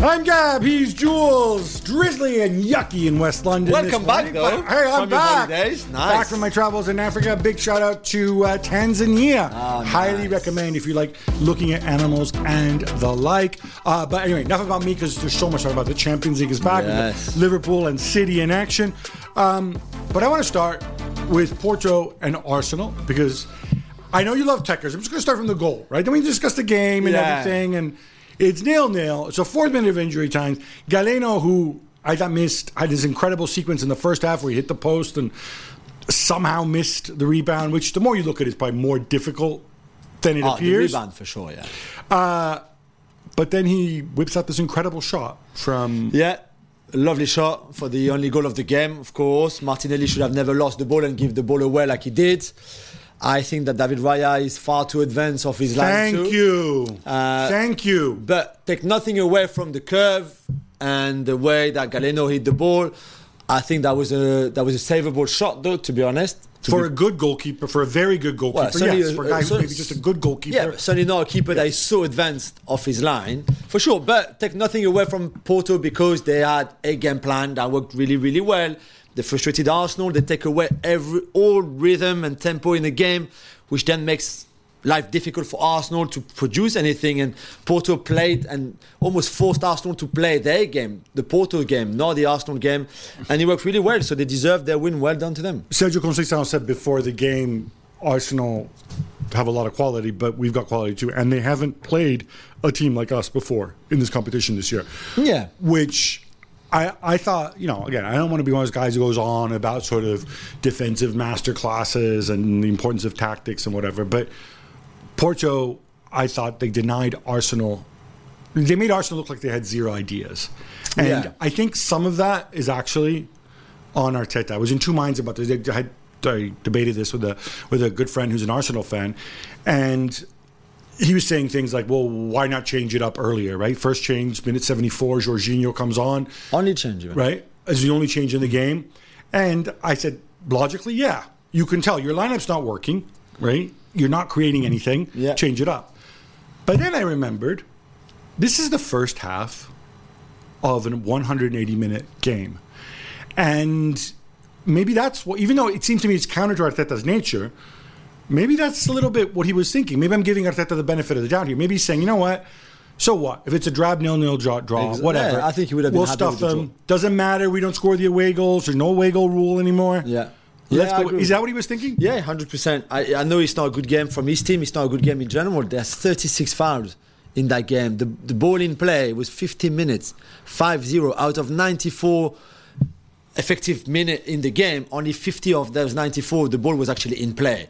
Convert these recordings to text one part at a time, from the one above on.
I'm Gab, he's Jules, drizzly and yucky in West London. Welcome back, though. Hey, I'm back. Nice. Back from my travels in Africa. Big shout out to Tanzania. Highly recommend if you like looking at animals and the like. But anyway, enough about me because there's so much to talk about. The Champions League is back. Yes. Liverpool and City in action. But I want to start with Porto and Arsenal because I know you love techers. I'm just going to start from the goal, right? Then we discuss the game and everything, and it's 0-0. It's a 4th minute of injury time. Galeno, who I thought missed, had this incredible sequence in the first half where he hit the post and somehow missed the rebound, which the more you look at it, is probably more difficult than it appears. The rebound for sure, yeah. But then he whips out this incredible shot from... Yeah, a lovely shot for the only goal of the game, of course. Martinelli should have never lost the ball and give the ball away like he did. I think that David Raya is far too advanced off his line too. Thank you. But take nothing away from the curve and the way that Galeno hit the ball. I think that was a savable shot, though, to be honest. For a good goalkeeper, for a very good goalkeeper, yes. For a guy who's maybe just a good goalkeeper. Yeah, certainly not a keeper that is so advanced off his line, for sure. But take nothing away from Porto because they had a game plan that worked really, really well. They frustrated Arsenal. They take away all rhythm and tempo in the game, which then makes life difficult for Arsenal to produce anything. And Porto played and almost forced Arsenal to play their game, the Porto game, not the Arsenal game. And it worked really well, so they deserved their win. Well done to them. Sergio Conceição said before the game, Arsenal have a lot of quality, but we've got quality too. And they haven't played a team like us before in this competition this year. Yeah. Which... I thought, again, I don't want to be one of those guys who goes on about sort of defensive master classes and the importance of tactics and whatever. But Porto, I thought they denied Arsenal. They made Arsenal look like they had zero ideas. And I think some of that is actually on Arteta. I was in two minds about this. I debated this with a good friend who's an Arsenal fan. And he was saying things like, well, why not change it up earlier, right? First change, minute 74, Jorginho comes on. Only change, right? As the only change in the game. And I said, logically, yeah. You can tell your lineup's not working, right? You're not creating anything. Yeah. Change it up. But then I remembered, this is the first half of a 180-minute game. And maybe that's what, even though it seems to me it's counter to Arteta's nature, maybe that's a little bit what he was thinking. Maybe I'm giving Arteta the benefit of the doubt here. Maybe he's saying, you know what? So what? If it's a drab 0-0 draw, whatever. Yeah, I think he would have been we'll happy stuff with the them. draw. Doesn't matter. We don't score the away goals. There's no away goal rule anymore. Yeah. Let's I go. agree. Is that what he was thinking? Yeah, 100%. I know it's not a good game from his team. It's not a good game in general. There's 36 fouls in that game. The ball in play was 15 minutes, 5-0 out of 94 effective minute in the game. Only 50 of those 94, the ball was actually in play.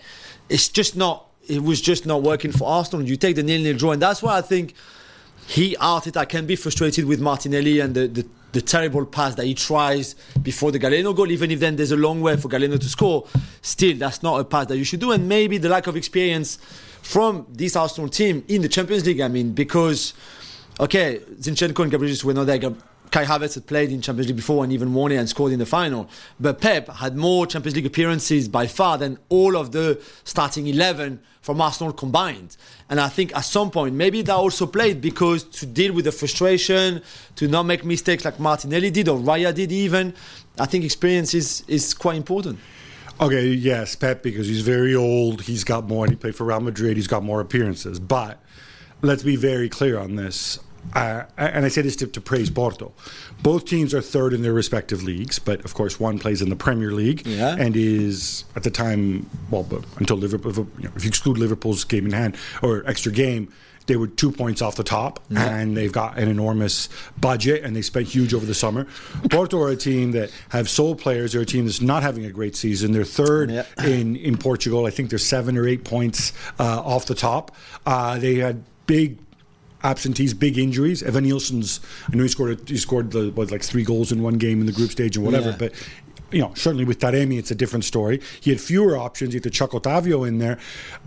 It was just not working for Arsenal. You take the 0-0 draw, and that's why I think Arteta can be frustrated with Martinelli and the terrible pass that he tries before the Galeno goal, even if then there's a long way for Galeno to score. Still, that's not a pass that you should do. And maybe the lack of experience from this Arsenal team in the Champions League, because, Zinchenko and Gabriel Jesus were not there. Kai Havertz had played in Champions League before and even won it and scored in the final. But Pep had more Champions League appearances by far than all of the starting 11 from Arsenal combined. And I think at some point, maybe that also played because to deal with the frustration, to not make mistakes like Martinelli did or Raya did even, I think experience is quite important. Okay, yes, Pep, because he's very old. He's got more, and he played for Real Madrid. He's got more appearances. But let's be very clear on this. And I say this to praise Porto. Both teams are third in their respective leagues, but of course one plays in the Premier League and is at the time, until Liverpool, if you exclude Liverpool's game in hand or extra game, they were 2 points off the top, and they've got an enormous budget, and they spent huge over the summer. Porto are a team that have sold players. They're a team that's not having a great season. They're third in Portugal. I think they're 7 or 8 points off the top. They had big absentees, big injuries. Evan Nielsen's, I know he scored 3 goals in one game in the group stage and whatever, but certainly with Taremi it's a different story. He had fewer options. He had to chuck Otavio in there.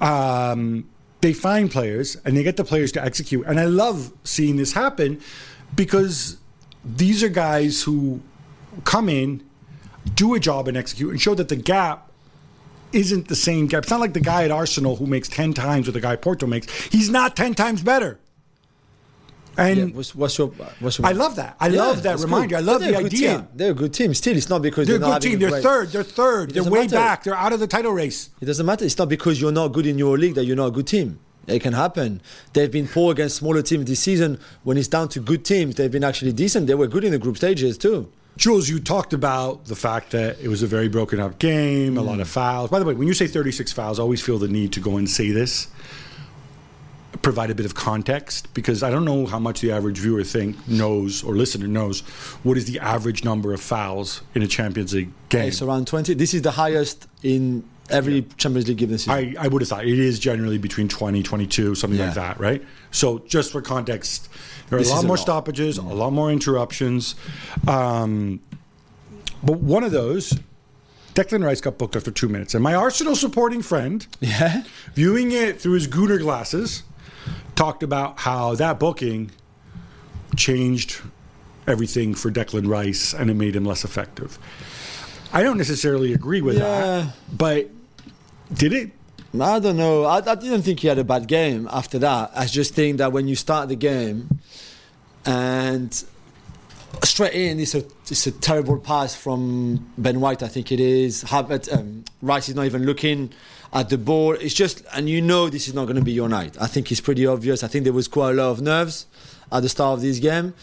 They find players and they get the players to execute, and I love seeing this happen because these are guys who come in, do a job and execute, and show that the gap isn't the same gap. It's not like the guy at Arsenal who makes 10 times what the guy at Porto makes. He's not 10 times better. And what's your I love that. I love that reminder. Good. I love They're the a good idea. team. They're a good team. Still, it's not because They're a not good having team. a They're great- third. They're doesn't way matter. back. They're out of the title race. It doesn't matter. It's not because you're not good in your league that you're not a good team. It can happen. They've been poor against smaller teams this season. When it's down to good teams, they've been actually decent. They were good in the group stages too. Jules, you talked about the fact that it was a very broken up game, a lot of fouls. By the way, when you say 36 fouls, I always feel the need to go and say this, provide a bit of context, because I don't know how much the average viewer knows or listener knows what is the average number of fouls in a Champions League game. It's around 20. This is the highest in every Champions League given season. I would have thought it is generally betwing 20, 22, something like that, right? So just for context, there are a lot more stoppages, a lot more interruptions. But one of those, Declan Rice got booked after 2 minutes. And my Arsenal supporting friend, viewing it through his Gooner glasses, talked about how that booking changed everything for Declan Rice and it made him less effective. I don't necessarily agree with that, but did it? I don't know. I didn't think he had a bad game after that. I just think that when you start the game and straight in, it's a terrible pass from Ben White, I think it is. Rice is not even looking at the ball. It's just, and you know this is not going to be your night. I think it's pretty obvious. I think there was quite a lot of nerves at the start of this game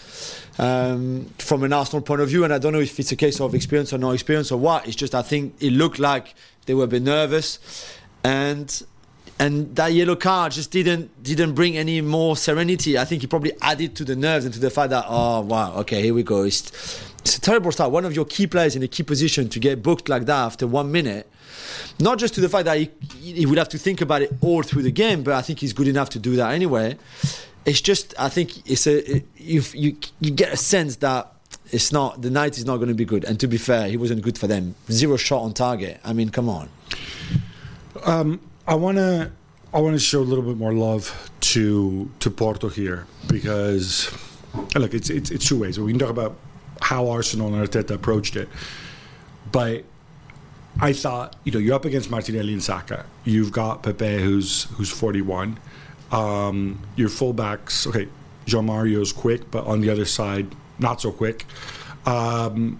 from an Arsenal point of view, and I don't know if it's a case of experience or no experience or what. It's just I think it looked like they were a bit nervous, and that yellow card just didn't bring any more serenity. I think it probably added to the nerves and to the fact that, oh wow, okay, here we go. It's a terrible start. One of your key players in a key position to get booked like that after 1 minute. Not just to the fact that he would have to think about it all through the game, but I think he's good enough to do that anyway. It's just, I think you get a sense that the night is not going to be good. And to be fair, he wasn't good for them. 0 shot on target. I mean, come on. I want to show a little bit more love to Porto here, because look, it's two ways. We can talk about how Arsenal and Arteta approached it, but I thought, you're up against Martinelli and Saka. You've got Pepe, who's 41. Your fullbacks, okay, Jean Mario's quick, but on the other side, not so quick. And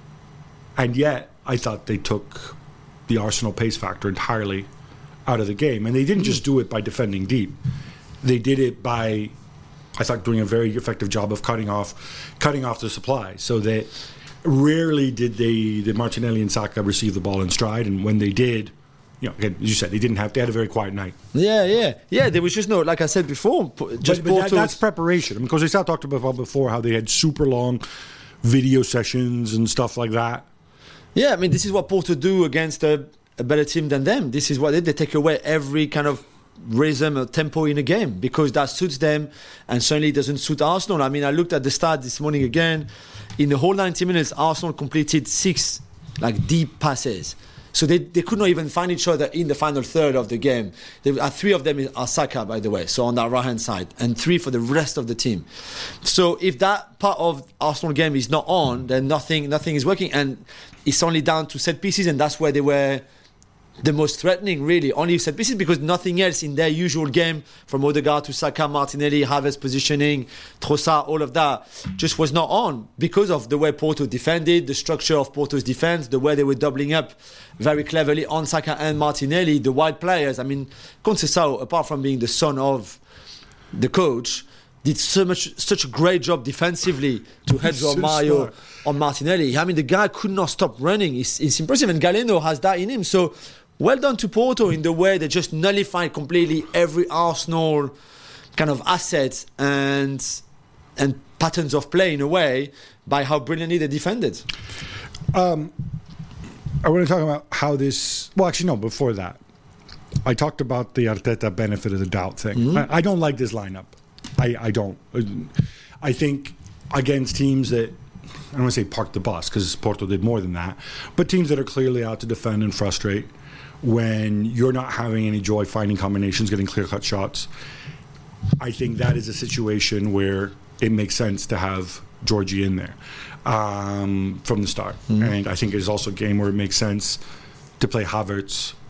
yet, I thought they took the Arsenal pace factor entirely out of the game. And they didn't just do it by defending deep. They did it by, I thought, doing a very effective job of cutting off the supply, so that rarely did Martinelli and Saka receive the ball in stride. And when they did, again, as you said, they had a very quiet night. Yeah. There was just no, like I said before, But that's preparation. Because they still talked about before how they had super long video sessions and stuff like that. Yeah, I mean, this is what Porto do against a better team than them. This is what they take away every kind of rhythm or tempo in a game, because that suits them and certainly doesn't suit Arsenal. I mean, I looked at the stat this morning again. In the whole 90 minutes, Arsenal completed 6 deep passes. So they could not even find each other in the final third of the game. 3 of them are Saka, by the way, so on that right-hand side, and 3 for the rest of the team. So if that part of Arsenal game is not on, then nothing is working, and it's only down to set pieces, and that's where they were the most threatening, really. Only set pieces, because nothing else in their usual game, from Odegaard to Saka, Martinelli, Havertz positioning, Trossard, all of that, just was not on because of the way Porto defended, the structure of Porto's defense, the way they were doubling up very cleverly on Saka and Martinelli, the wide players. I mean, Conceição, apart from being the son of the coach, did such a great job defensively to head Mario on Martinelli. I mean, the guy could not stop running. It's impressive, and Galeno has that in him. So well done to Porto in the way they just nullified completely every Arsenal kind of assets and patterns of play in a way by how brilliantly they defended. I want to talk about how this... Well, actually, no, before that. I talked about the Arteta benefit of the doubt thing. Mm-hmm. I don't like this lineup. I don't. I think against teams that... I don't want to say park the bus, because Porto did more than that, but teams that are clearly out to defend and frustrate, when you're not having any joy finding combinations, getting clear-cut shots, I think that is a situation where it makes sense to have Georgie in there from the start. Mm-hmm. And I think it is also a game where it makes sense to play Havertz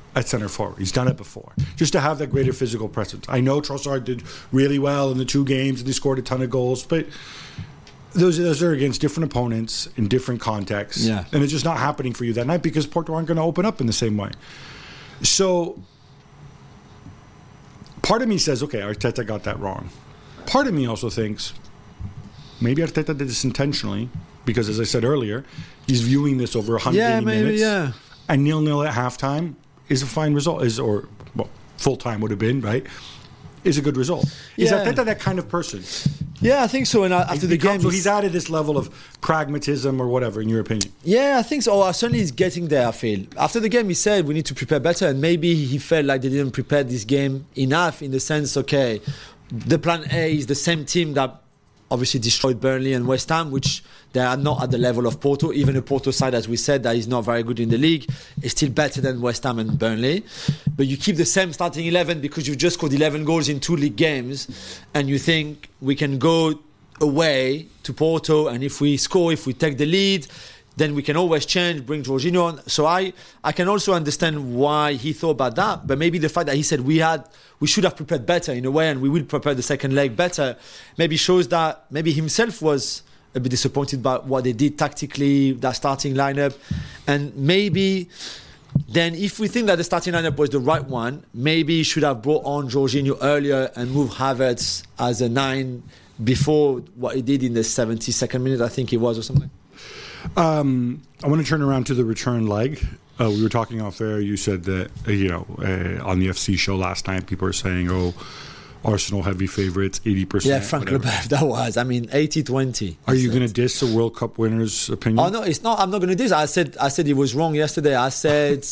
at center forward. He's done it before. Just to have that greater physical presence. I know Trossard did really well in the 2 games and he scored a ton of goals, but those are against different opponents in different contexts. Yeah. And it's just not happening for you that night because Porto aren't going to open up in the same way. So part of me says, okay, Arteta got that wrong. Part of me also thinks maybe Arteta did this intentionally because, as I said earlier, he's viewing this over 180 minutes. Yeah. And 0-0 at halftime is a fine result. Full time would have been, right? Is a good result. Is Arteta that kind of person? Yeah, I think so. And after the game, so he's added this level of pragmatism or whatever, in your opinion. Yeah, I think so. Certainly he's getting there, I feel. After the game, he said we need to prepare better. And maybe he felt like they didn't prepare this game enough in the sense, okay, the plan A is the same team that obviously destroyed Burnley and West Ham, which they are not at the level of Porto. Even a Porto side, as we said, that is not very good in the league, is still better than West Ham and Burnley. But you keep the same starting 11 because you've just scored 11 goals in 2 league games, and you think we can go away to Porto, and if we score, if we take the lead, then we can always change, bring Jorginho on. So I can also understand why he thought about that, but maybe the fact that he said we should have prepared better in a way, and we will prepare the second leg better, maybe shows that maybe himself was a bit disappointed by what they did tactically, that starting lineup. And maybe then if we think that the starting lineup was the right one, maybe he should have brought on Jorginho earlier and moved Havertz as a 9 before what he did in the 72nd minute, I think it was, or something. I want to turn around to the return leg. We were talking off air. You said that, on the FC show last night, people are saying, Arsenal heavy favourites, 80%. Yeah, Frank Leboeuf, that was. 80-20. Are you going to diss a World Cup winner's opinion? Oh, no, it's not. I'm not going to diss. I said he was wrong yesterday. I said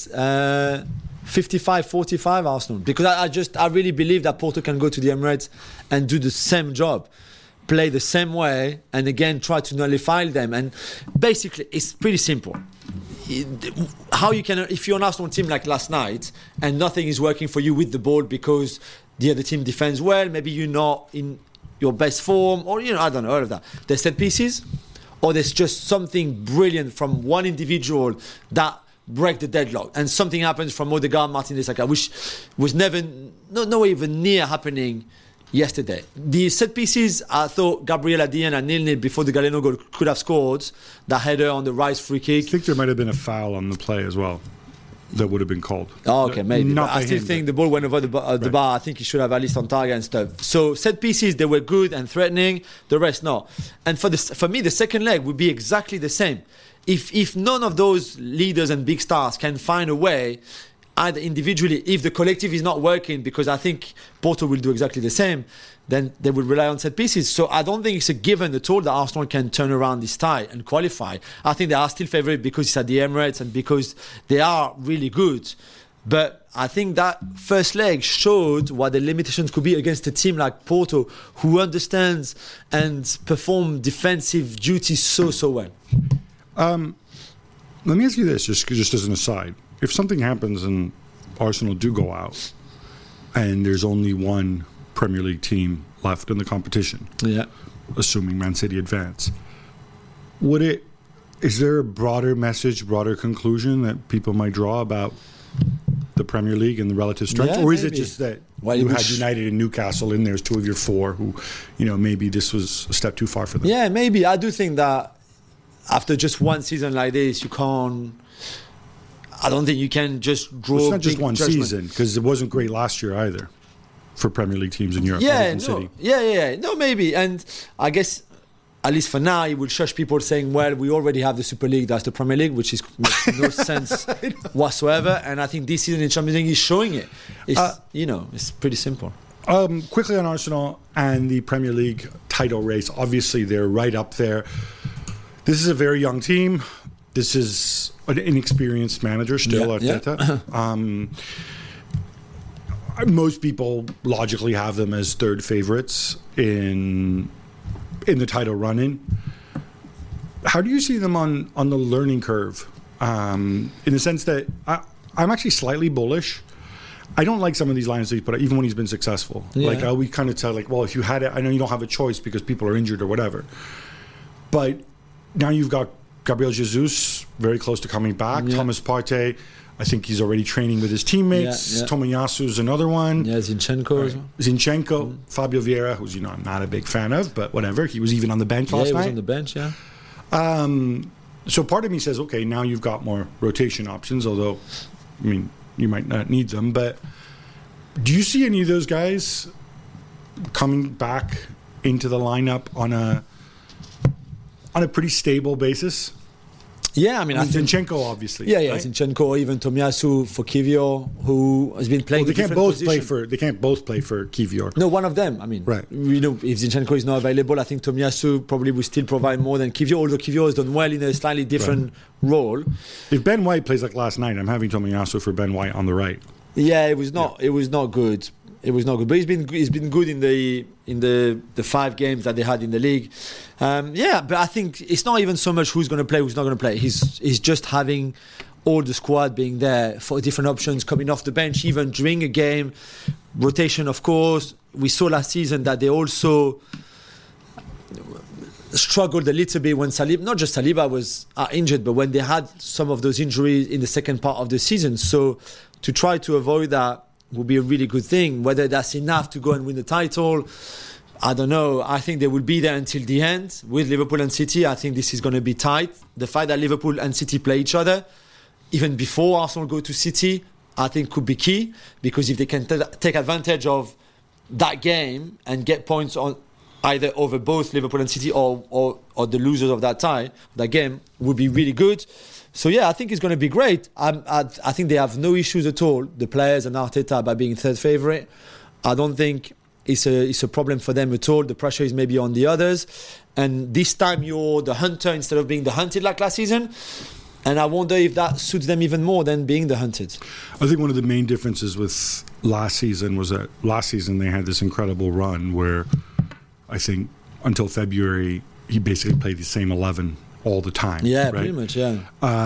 55-45 Arsenal. Because I really believe that Porto can go to the Emirates and do the same job. Play the same way and again try to nullify them. And basically it's pretty simple. How you can, if you're an Arsenal team like last night and nothing is working for you with the ball because the other team defends well, maybe you're not in your best form, or I don't know, all of that. There's set pieces, or there's just something brilliant from one individual that break the deadlock, and something happens from Odegaard, Martinez, which was never, no even near happening yesterday. The set pieces, I thought Gabriel Adien and 0-0 before the Galeno goal could have scored. The header on the Rice free kick. I think there might have been a foul on the play as well that would have been called. Oh, okay, maybe. Not I still think the ball went over the Right. bar. I think he should have at least on target and stuff. So set pieces, they were good and threatening. The rest, no. And for me, the second leg would be exactly the same. If none of those leaders and big stars can find a way, either individually, if the collective is not working, because I think Porto will do exactly the same, then they will rely on set pieces. So I don't think it's a given at all that Arsenal can turn around this tie and qualify. I think they are still favourite because it's at the Emirates and because they are really good. But I think that first leg showed what the limitations could be against a team like Porto, who understands and perform defensive duties so well. Let me ask you this, just as an aside. If something happens and Arsenal do go out and there's only one Premier League team left in the competition, assuming Man City advance, is there a broader message, broader conclusion that people might draw about the Premier League and the relative strength? Yeah, or is maybe. it just that you had United and Newcastle in there as 2 of your 4 who, maybe this was a step too far for them? Yeah, maybe. I do think that after just one season like this, I don't think you can just draw. It's not just one judgment. season, because it wasn't great last year either for Premier League teams in Europe. City. No, maybe. And I guess, at least for now, it will shush people saying, well, we already have the Super League, that's the Premier League, which makes no sense whatsoever. And I think this season in Champions League is showing it. It's, it's pretty simple. Quickly on Arsenal and the Premier League title race. Obviously, they're right up there. This is a very young team. This is an inexperienced manager still, Arteta. Most people logically have them as third favourites in the title run-in. How do you see them on the learning curve? In the sense that I'm actually slightly bullish. I don't like some of these lines that he put out, even when he's been successful. Yeah. We kind of tell, well, if you had it, I know you don't have a choice because people are injured or whatever. But now you've got Gabriel Jesus very close to coming back. Yeah. Thomas Partey, I think he's already training with his teammates. Yeah, yeah. Tomiyasu's another one. Yeah, Zinchenko as well. Zinchenko, Fabio Vieira, who's I'm not a big fan of, but whatever. He was even on the bench last Yeah, he was night. on the bench, yeah. So part of me says, okay, now you've got more rotation options, although, I mean, you might not need them. But do you see any of those guys coming back into the lineup on a pretty stable basis? Yeah, I mean, I think Zinchenko, obviously. Yeah, right? Zinchenko or even Tomiyasu for Kivior, who has been playing. Well, they a can't different both position. They can't both play for Kivior. No, one of them. I mean, Right. If Zinchenko is not available, I think Tomiyasu probably will still provide more than Kivior. Although Kivior has done well in a slightly different role. If Ben White plays like last night, I'm having Tomiyasu for Ben White on the right. Yeah, it was not. It was not good. It was not good. But he's been good in the 5 games that they had in the league. Yeah, but I think it's not even so much who's going to play, who's not going to play. He's just having all the squad being there for different options, coming off the bench, even during a game. Rotation, of course. We saw last season that they also struggled a little bit when not just Saliba was injured, but when they had some of those injuries in the second part of the season. So to try to avoid that would be a really good thing. Whether that's enough to go and win the title, I don't know. I think they will be there until the end with Liverpool and City. I think this is going to be tight. The fact that Liverpool and City play each other, even before Arsenal go to City, I think could be key, because if they can take advantage of that game and get points on either over both Liverpool and City or the losers of that tie, that game would be really good. So yeah, I think it's going to be great. I think they have no issues at all, the players and Arteta, by being third favourite. I don't think it's a problem for them at all. The pressure is maybe on the others, and this time you're the hunter instead of being the hunted like last season. And I wonder if that suits them even more than being the hunted. I think one of the main differences with last season was that last season they had this incredible run where I think until February he basically played the same 11 all the time. Yeah, right? pretty much, yeah.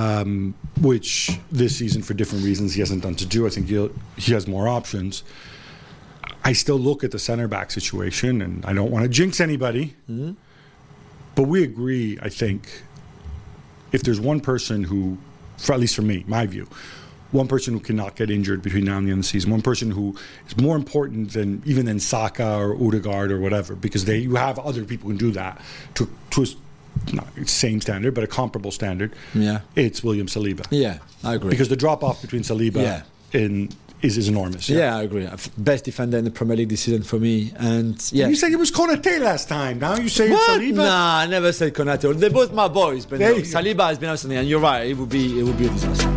Which this season, for different reasons, he hasn't done to do. I think he has more options. I still look at the center back situation, and I don't want to jinx anybody, but we agree, I think, if there's one person who, at least for me, my view, one person who cannot get injured between now and the end of the season, one person who is more important than Saka or Odegaard or whatever, because you have other people who can do that to not same standard, but a comparable standard. Yeah, it's William Saliba. Yeah, I agree. Because the drop off between Saliba is enormous. Yeah, I agree. Best defender in the Premier League this season for me. And yeah, you said it was Konate last time. Now you say what? It's Saliba. Nah, I never said Konate. They're both my boys, but no, There you go. Saliba has been outstanding, and you're right. It would be a disaster.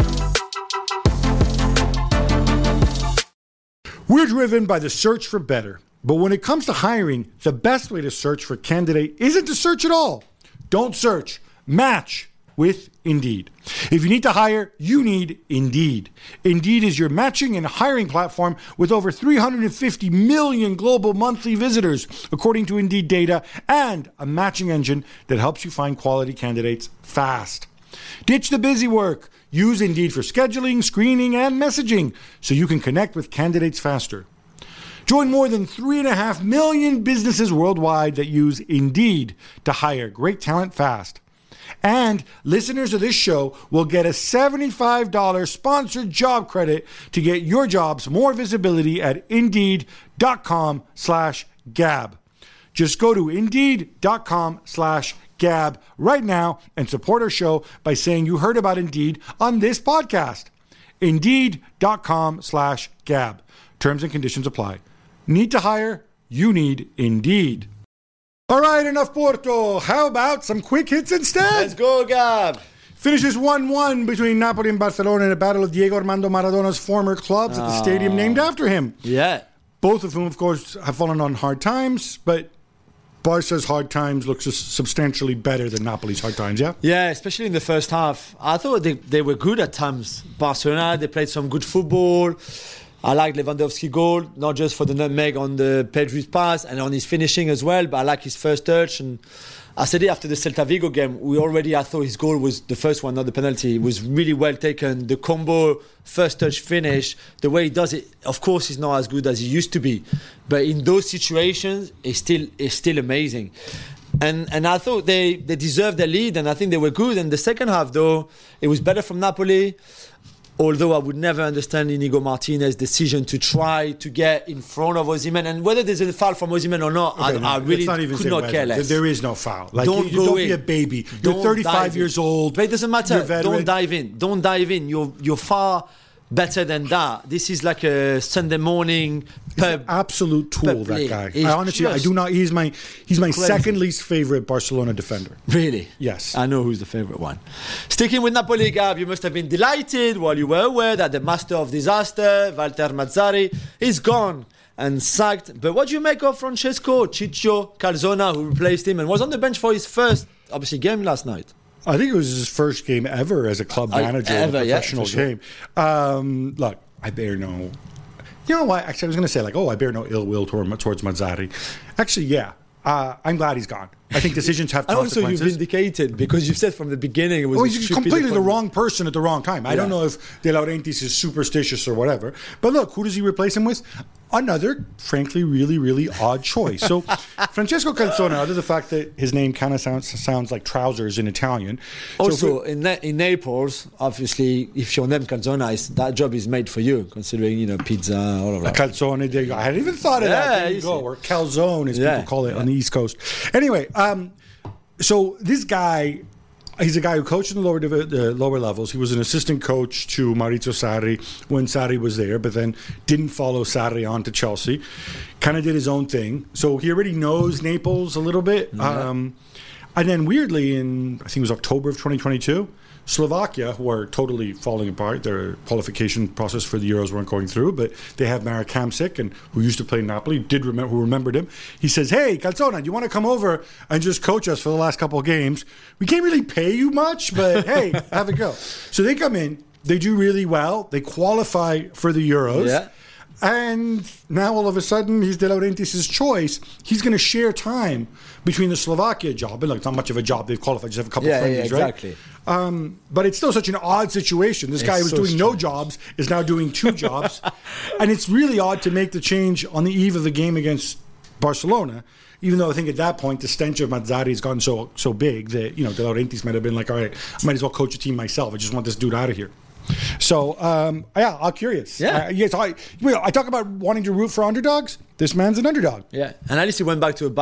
We're driven by the search for better. But when it comes to hiring, the best way to search for a candidate isn't to search at all. Don't search. Match with Indeed. If you need to hire, you need Indeed. Indeed is your matching and hiring platform with over 350 million global monthly visitors, according to Indeed data, and a matching engine that helps you find quality candidates fast. Ditch the busy work. Use Indeed for scheduling, screening, and messaging so you can connect with candidates faster. Join more than 3.5 million businesses worldwide that use Indeed to hire great talent fast. And listeners of this show will get a $75 sponsored job credit to get your jobs more visibility at Indeed.com/Gab. Just go to Indeed.com/Gab right now and support our show by saying you heard about Indeed on this podcast. Indeed.com/Gab. Terms and conditions apply. Need to hire? You need Indeed. All right, enough Porto. How about some quick hits instead? Let's go, Gab. Finishes 1-1 between Napoli and Barcelona in a battle of Diego Armando Maradona's former clubs at the stadium named after him. Yeah. Both of whom, of course, have fallen on hard times, but Barca's hard times looks substantially better than Napoli's hard times, yeah? Yeah, especially in the first half. I thought they were good at times. Barcelona, they played some good football. I like Lewandowski's goal, not just for the nutmeg on the Pedri's pass and on his finishing as well, but I like his first touch. And I said it after the Celta Vigo game. I thought his goal was the first one, not the penalty. It was really well taken. The combo, first touch finish, the way he does it, of course, he's not as good as he used to be. But in those situations, it's still amazing. And I thought they deserved the lead, and I think they were good. And the second half, though, it was better from Napoli. Although I would never understand Inigo Martinez's decision to try to get in front of Osimhen, and whether there's a foul from Osimhen or not, I really could not care less. There is no foul. Like, don't don't be a baby. You're 35 years old. But it doesn't matter. Don't dive in. Don't dive in. You're far better than that. This is like a Sunday morning pub. Absolute tool, that guy. He's I honestly, I do not. He's my crazy. second least favorite Barcelona defender. Really? Yes. I know who's the favorite one. Sticking with Napoli, Gab, you must have been delighted while you were aware that the master of disaster, Walter Mazzarri, is gone and sacked. But what do you make of Francesco Ciccio Calzona, who replaced him and was on the bench for his first, obviously, game last night? I think it was his first game ever as a club manager in a professional game. Look, I bear no... You know what? Actually, I was going to say, like, I bear no ill will towards Mazzarri. Actually, yeah. I'm glad he's gone. I think decisions have consequences. And also, you've vindicated, because you've said from the beginning it was he's completely the wrong person at the wrong time. I don't know if De Laurentiis is superstitious or whatever. But look, who does he replace him with? Another, frankly, really, really odd choice. So, Francesco Calzona, other than the fact that his name kind of sounds like trousers in Italian. Also, in Naples, obviously, if your name Calzona, that job is made for you, considering, pizza, all of that. Calzone, there you go. I hadn't even thought of that. There you go. Or calzone, as people call it on the East Coast. Anyway, so this guy, he's a guy who coached in the lower levels. He was an assistant coach to Maurizio Sarri when Sarri was there, but then didn't follow Sarri on to Chelsea. Kind of did his own thing. So he already knows Naples a little bit. And then weirdly, in I think it was October of 2022, Slovakia, who are totally falling apart, their qualification process for the Euros weren't going through, but they have Marek Hamsik, and who used to play in Napoli, who remembered him. He says, "Hey, Calzona, do you want to come over and just coach us for the last couple of games? We can't really pay you much, but hey, have a go." So they come in, they do really well, they qualify for the Euros. Yeah. And now all of a sudden, he's De Laurentiis' choice. He's going to share time between the Slovakia job. And look, it's not much of a job. They've qualified, just have a couple of friendlies, exactly. Right? But it's still such an odd situation. This guy who was doing no jobs is now doing two jobs. And it's really odd to make the change on the eve of the game against Barcelona, even though I think at that point the stench of Mazzarri has gotten so big that, De Laurentiis might have been like, all right, I might as well coach a team myself. I just want this dude out of here. So, I'm curious. Yeah. I talk about wanting to root for underdogs. This man's an underdog. Yeah. And at least he went back to the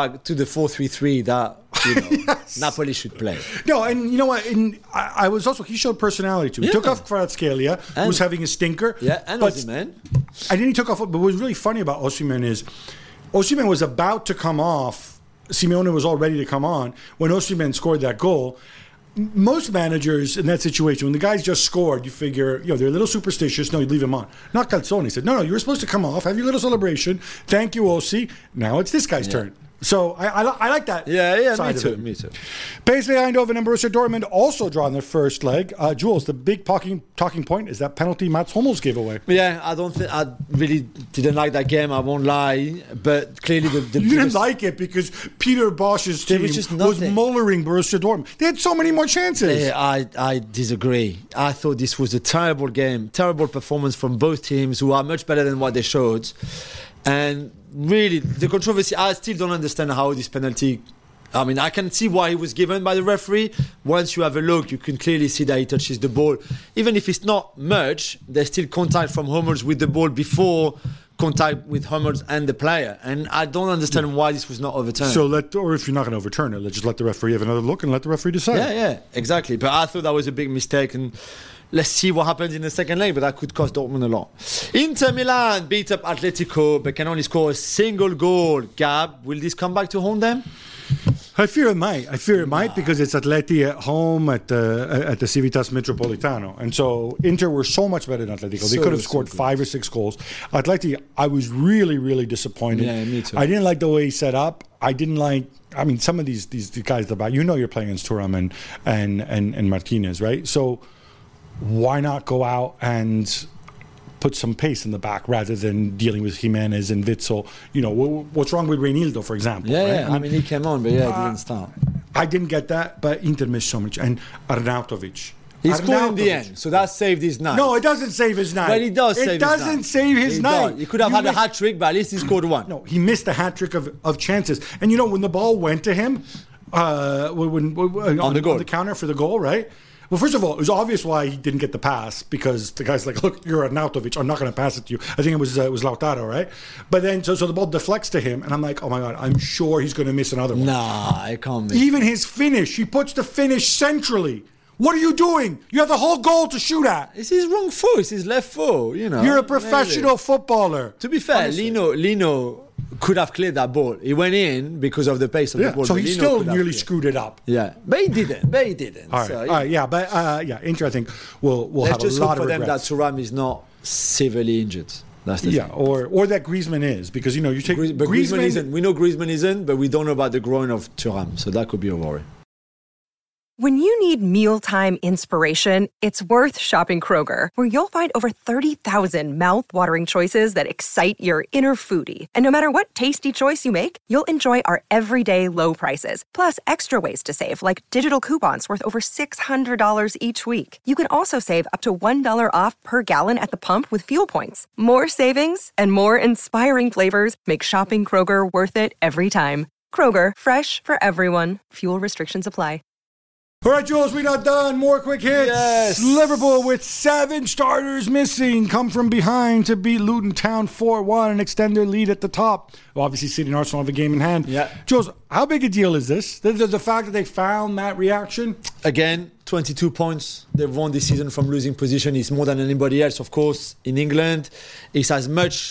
4-3-3 that yes. Napoli should play. No, and you know what? I was also, he showed personality too. He took off Kvaratskhelia, who was having a stinker. Yeah, and Osimhen. And then he took off, but what was really funny about Osimhen is Osimhen was about to come off. Simeone was all ready to come on when Osimhen scored that goal. Most managers in that situation, when the guy's just scored, you figure, they're a little superstitious. No, you leave him on. Not Calzone. He said, no, you were supposed to come off, have your little celebration. Thank you, Osi. Now it's this guy's turn. So I like that. Yeah, side me too. PSV Eindhoven and Borussia Dortmund also draw in their first leg. Jules, the big talking point is that penalty Mats Hummels gave away. Yeah, I really didn't like that game. I won't lie, but clearly the you didn't like it because Peter Bosch's team was mollering Borussia Dortmund. They had so many more chances. Yeah, I disagree. I thought this was a terrible game, terrible performance from both teams, who are much better than what they showed. And really, the controversy, I still don't understand how this penalty... I mean, I can see why he was given by the referee. Once you have a look, you can clearly see that he touches the ball. Even if it's not much, there's still contact from Hummels with the ball before contact with Hummels and the player. And I don't understand why this was not overturned. So or if you're not going to overturn it, just let the referee have another look and let the referee decide. Yeah, exactly. But I thought that was a big mistake, and let's see what happens in the second leg, but that could cost Dortmund a lot. Inter Milan beat up Atletico, but can only score a single goal. Gab, will this come back to haunt them? I fear it might because it's Atleti at home at the Civitas Metropolitano. And so Inter were so much better than Atletico. They could have scored 5 or 6 goals. Atleti, I was really, really disappointed. Yeah, me too. I didn't like the way he set up. Some of these guys, you're playing against Thuram and Martinez, right? So why not go out and put some pace in the back rather than dealing with Jimenez and Witsel? What's wrong with Reinildo, for example? Yeah, right? I mean, he came on, but he didn't start. I didn't get that, but Inter missed so much. And Arnautovic. He scored in the end, so that saved his night. No, it doesn't save his night. Well, it does save his night. It doesn't save his night. He could have had a hat-trick, but at least he scored one. No, he missed a hat-trick of chances. And when the ball went to him, on the counter for the goal, right? Well, first of all, it was obvious why he didn't get the pass, because the guy's like, look, you're Arnautovic. I'm not going to pass it to you. I think it was Lautaro, right? But then, so the ball deflects to him, and I'm like, oh my God, I'm sure he's going to miss another one. Nah, I can't miss. Even his finish, he puts the finish centrally. What are you doing? You have the whole goal to shoot at. It's his wrong foot. It's his left foot. You know. You're a professional footballer. To be fair, Honestly. Lino could have cleared that ball. He went in because of the pace of the ball. So but he Lino still could have nearly cleared. screwed it up. Yeah, but he didn't. All right, So, all right, yeah, but Inter, I think will let's have a just lot hope of for them that regrets. Thuram is not severely injured. That's the Yeah, thing. or that Griezmann is, because you take But Griezmann isn't. We know Griezmann isn't, but we don't know about the groin of Thuram, so that could be a worry. When you need mealtime inspiration, it's worth shopping Kroger, where you'll find over 30,000 mouth-watering choices that excite your inner foodie. And no matter what tasty choice you make, you'll enjoy our everyday low prices, plus extra ways to save, like digital coupons worth over $600 each week. You can also save up to $1 off per gallon at the pump with fuel points. More savings and more inspiring flavors make shopping Kroger worth it every time. Kroger, fresh for everyone. Fuel restrictions apply. All right, Jules, we're not done. More quick hits. Yes. Liverpool, with 7 starters missing, come from behind to beat Luton Town 4-1 and extend their lead at the top. Well, obviously, City and Arsenal have a game in hand. Yeah. Jules, how big a deal is this? The fact that they found that reaction? Again, 22 points. They've won this season from losing position. It's more than anybody else, of course, in England. It's as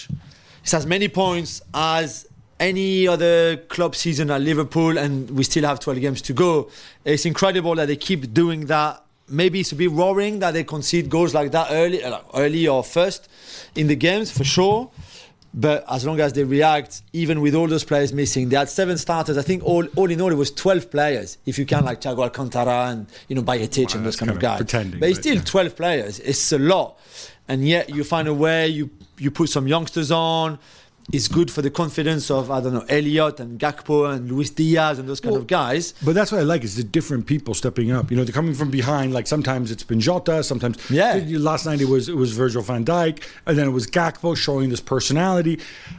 many points as any other club season at Liverpool, and we still have 12 games to go. It's incredible that they keep doing that. Maybe it's a bit worrying that they concede goals like that early or first in the games, for sure. But as long as they react, even with all those players missing, they had 7 starters. I think all in all, it was 12 players. If you count like Thiago Alcantara and Bayetic and those kind of guys. Pretending, but it's but still yeah. 12 players. It's a lot. And yet you find a way, you put some youngsters on. It's good for the confidence of, Elliott and Gakpo and Luis Diaz and those kind of guys. But that's what I like, is the different people stepping up. They're coming from behind. Like sometimes it's been Jota, sometimes last night it was Virgil van Dijk, and then it was Gakpo showing this personality.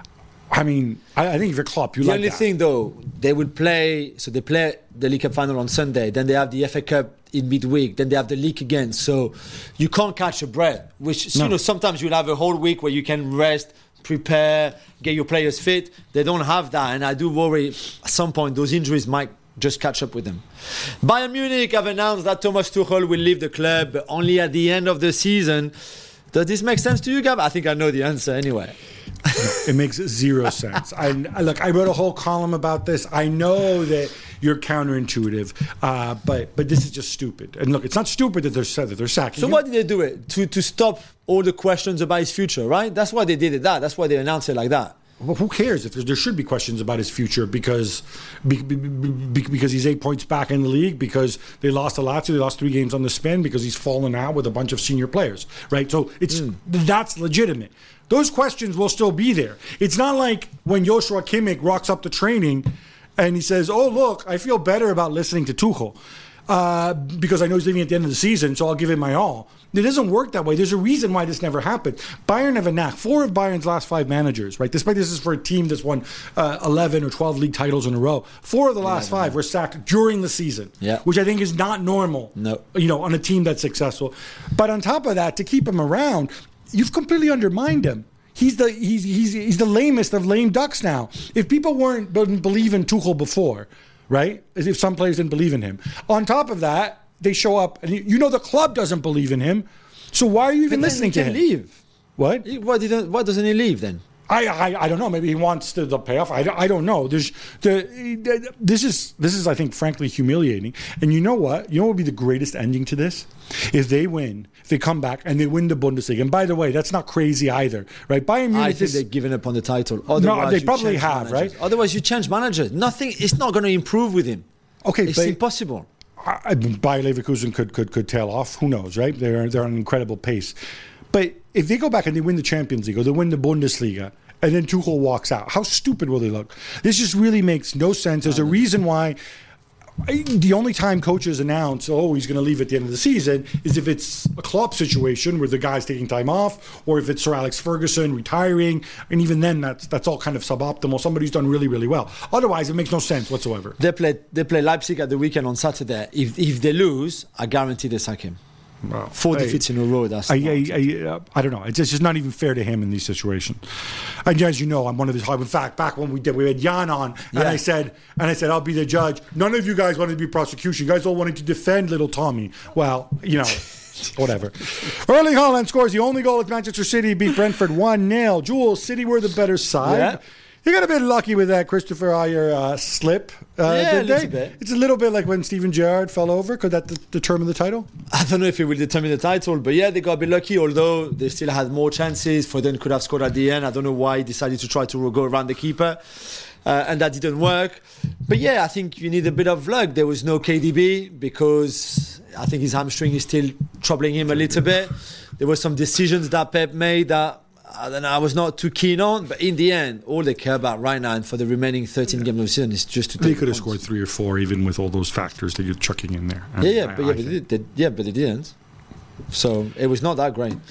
I mean, I think if you're Klopp, you like that. The only thing though, they play the League Cup final on Sunday, then they have the FA Cup in midweek, then they have the league again. So you can't catch a breath, which sometimes you'll have a whole week where you can rest, prepare, get your players fit. They don't have that, and I do worry at some point those injuries might just catch up with them. Bayern Munich have announced that Thomas Tuchel will leave the club, but only at the end of the season. Does this make sense to you, Gab? I think I know the answer anyway. It makes zero sense. I wrote a whole column about this. I know that you're counterintuitive, but this is just stupid. And look, it's not stupid that they're sacking So him. why did they do it? To stop all the questions about his future, right? That's why they did it. That's why they announced it like that. Well, who cares if there should be questions about his future because he's 8 points back in the league, because they lost to Lazio, they lost 3 games on the spin, because he's fallen out with a bunch of senior players, right? So that's legitimate. Those questions will still be there. It's not like when Joshua Kimmich rocks up to training and he says, oh, look, I feel better about listening to Tuchel because I know he's leaving at the end of the season, so I'll give it my all. It doesn't work that way. There's a reason why this never happened. Bayern have a knack. 4 of Bayern's last 5 managers, right? Despite this is for a team that's won 11 or 12 league titles in a row. 4 of the last 5 were sacked during the season, which I think is not normal. No. On a team that's successful. But on top of that, to keep him around, you've completely undermined him. He's the lamest of lame ducks now. If people didn't believe in Tuchel before, right? If some players didn't believe in him. On top of that, they show up, and the club doesn't believe in him. So why are you even listening to him? Leave. What? Why doesn't he leave then? I don't know. Maybe he wants the payoff. I don't know. This is I think frankly humiliating. And you know what? You know what would be the greatest ending to this? If they win, if they come back and they win the Bundesliga. And by the way, that's not crazy either, right? Bayern Munich. I think they've given up on the title. Otherwise, no, they probably have, managers. right? Otherwise, you change managers. Nothing. It's not going to improve with him. Okay, it's impossible. Bayer Leverkusen could tail off. Who knows, right? They're on an incredible pace. But if they go back and they win the Champions League or they win the Bundesliga, and then Tuchel walks out, how stupid will they look? This just really makes no sense. There's a reason why the only time coaches announce, oh, he's going to leave at the end of the season, is if it's a Klopp situation where the guy's taking time off, or if it's Sir Alex Ferguson retiring, and even then, that's all kind of suboptimal. Somebody's done really, really well. Otherwise, it makes no sense whatsoever. They play Leipzig at the weekend on Saturday. If they lose, I guarantee they sack him. Well, 4 defeats in a row. That's I don't know. It's just not even fair to him in these situations. And as you know, I'm one of his. In fact, back when we had Jan on, and I said, I'll be the judge. None of you guys wanted to be prosecution. You guys all wanted to defend little Tommy. Well, whatever. Erling Haaland scores the only goal at Manchester City, beat Brentford 1-0. Jules, City were the better side. Yeah. You got a bit lucky with that Christopher Ayer slip, did they? Bit. It's a little bit like when Steven Gerrard fell over. Could that determine the title? I don't know if it will determine the title, but yeah, they got a bit lucky, although they still had more chances. Foden could have scored at the end. I don't know why he decided to try to go around the keeper, and that didn't work. But yeah, I think you need a bit of luck. There was no KDB because I think his hamstring is still troubling him a little bit. There were some decisions that Pep made that I was not too keen on, but in the end, all they care about right now and for the remaining 13 games of the season is just to take They could have points. scored 3 or 4 even with all those factors that you're chucking in there. But they didn't. So it was not that great.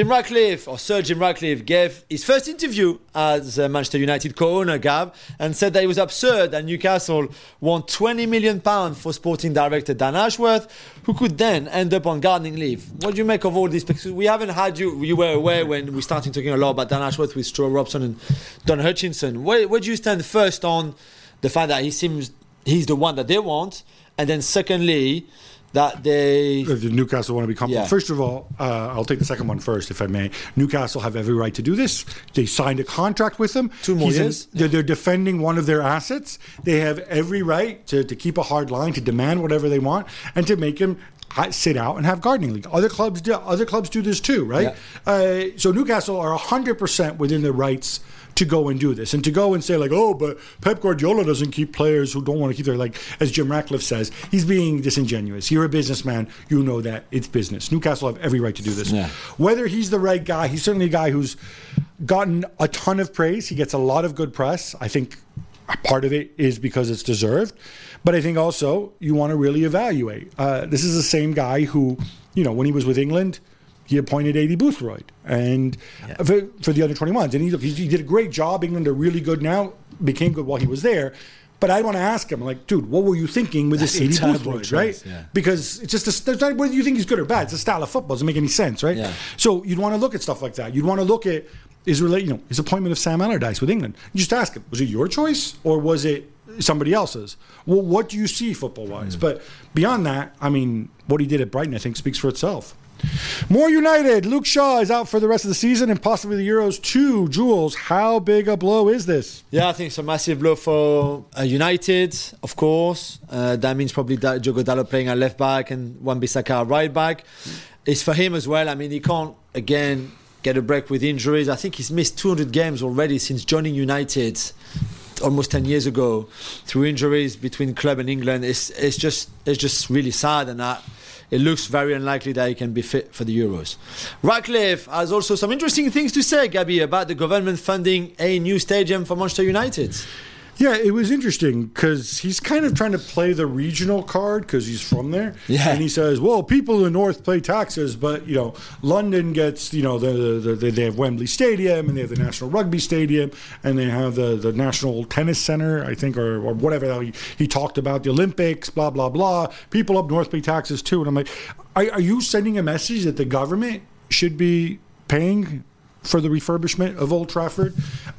Sir Jim Ratcliffe gave his first interview as Manchester United co-owner, Gav, and said that it was absurd that Newcastle won £20 million for sporting director Dan Ashworth, who could then end up on gardening leave. What do you make of all this? Because we haven't had you were aware when we started talking a lot about Dan Ashworth with Stuart Robson and Don Hutchinson. Where do you stand first on the fact that he seems he's the one that they want, and then secondly, that the Newcastle want to become. Yeah. First of all, I'll take the second one first, if I may. Newcastle have every right to do this. They signed a contract with him. 2 more years. They're defending one of their assets. They have every right to keep a hard line, to demand whatever they want, and to make him sit out and have gardening league. Other clubs do this too, right? Yeah. So Newcastle are 100% within their rights to go and do this, and to go and say like, oh, but Pep Guardiola doesn't keep players who don't want to keep their, like, as Jim Ratcliffe says, he's being disingenuous. You're a businessman, you know that it's business. Newcastle have every right to do this. Yeah. Whether he's the right guy, he's certainly a guy who's gotten a ton of praise. He gets a lot of good press. I think part of it is because it's deserved, but I think also you want to really evaluate. This is the same guy who, when he was with England, he appointed Aidy Boothroyd and for the under 21s, and he did a great job. England are really good now, became good while he was there. But I want to ask him, like, dude, what were you thinking with this Aidy Boothroyd, right? Yeah. Because it's just it's not whether you think he's good or bad. It's a style of football. It doesn't make any sense, right? Yeah. So you'd want to look at stuff like that. You'd want to look at his appointment of Sam Allardyce with England. You just ask him, was it your choice or was it somebody else's? Well, what do you see football-wise? But beyond that, I mean, what he did at Brighton, I think, speaks for itself. More United. Luke Shaw is out for the rest of the season and possibly the Euros too. Jules, how big a blow is this? Yeah, I think it's a massive blow for United, of course. That means probably Diogo Dalot playing at left back and Wan-Bissaka at right back. It's for him as well. I mean, he can't, again, get a break with injuries. I think he's missed 200 games already since joining United almost 10 years ago through injuries between club and England. It's just really sad, and it looks very unlikely that he can be fit for the Euros. Ratcliffe has also some interesting things to say, Gabi, about the government funding a new stadium for Manchester United. Yeah, it was interesting because he's kind of trying to play the regional card because he's from there. Yeah. And he says, well, people in the north pay taxes, but, London gets, they have Wembley Stadium and they have the National Rugby Stadium and they have the National Tennis Center, I think, or whatever he talked about, the Olympics, blah, blah, blah. People up north pay taxes too. And I'm like, are you sending a message that the government should be paying for the refurbishment of Old Trafford?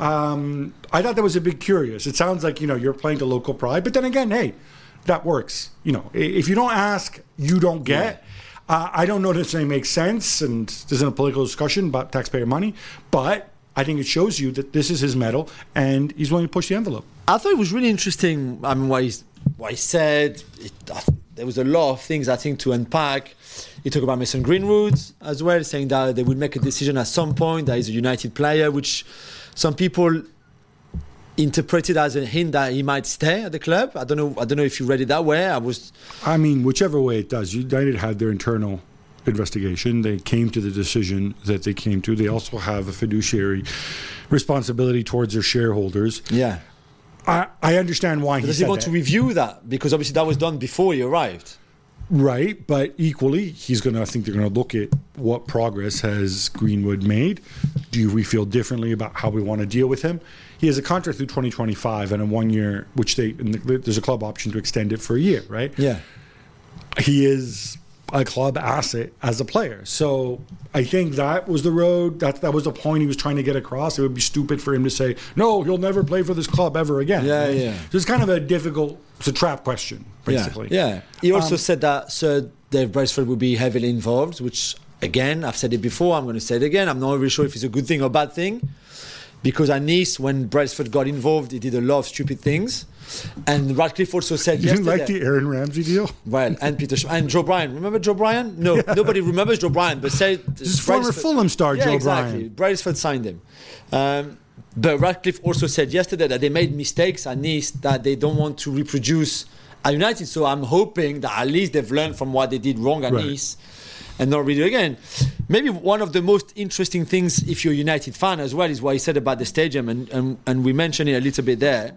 I thought that was a bit curious. It sounds like, you're playing to local pride, but then again, hey, that works. If you don't ask, you don't get. Yeah. I don't know if this makes sense, and this isn't a political discussion about taxpayer money, but I think it shows you that this is his medal, and he's willing to push the envelope. I thought it was really interesting. I mean, what he said. There was a lot of things, I think, to unpack. He talked about Mason Greenwood as well, saying that they would make a decision at some point that he's a United player, which some people interpreted as a hint that he might stay at the club. I don't know if you read it that way. I mean, whichever way it does, United had their internal investigation. They came to the decision that they came to. They also have a fiduciary responsibility towards their shareholders. Yeah. I understand why he Does said he want that. to review that? Because obviously that was done before he arrived. Right, but equally, I think they're going to look at what progress has Greenwood made. Do we feel differently about how we want to deal with him? He has a contract through 2025 and a 1 year, there's a club option to extend it for a year, right? Yeah. He is a club asset as a player. So I think that was the road, that was the point he was trying to get across. It would be stupid for him to say, no, he'll never play for this club ever again. Yeah, right? yeah. So it's kind of it's a trap question, basically. Yeah. He also said that Sir Dave Brailsford would be heavily involved, which, again, I've said it before, I'm going to say it again. I'm not really sure if it's a good thing or bad thing. Because at Nice, when Brailsford got involved, he did a lot of stupid things. And Radcliffe also said You didn't yesterday... like the Aaron Ramsey deal? Well, and and Joe Bryan. Remember Joe Bryan? No, nobody remembers Joe Bryan. But say This is former Fulham star, Joe exactly. Bryan. Brailsford signed him. But Radcliffe also said yesterday that they made mistakes at Nice that they don't want to reproduce at United. So I'm hoping that at least they've learned from what they did wrong at Nice and not redo it again. Maybe one of the most interesting things, if you're a United fan as well, is what he said about the stadium, and we mentioned it a little bit there.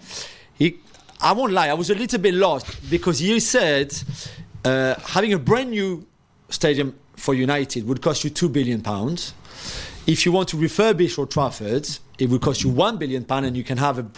I won't lie, I was a little bit lost because he said having a brand new stadium for United would cost you £2 billion. If you want to refurbish Old Trafford, it would cost you £1 billion, and you can have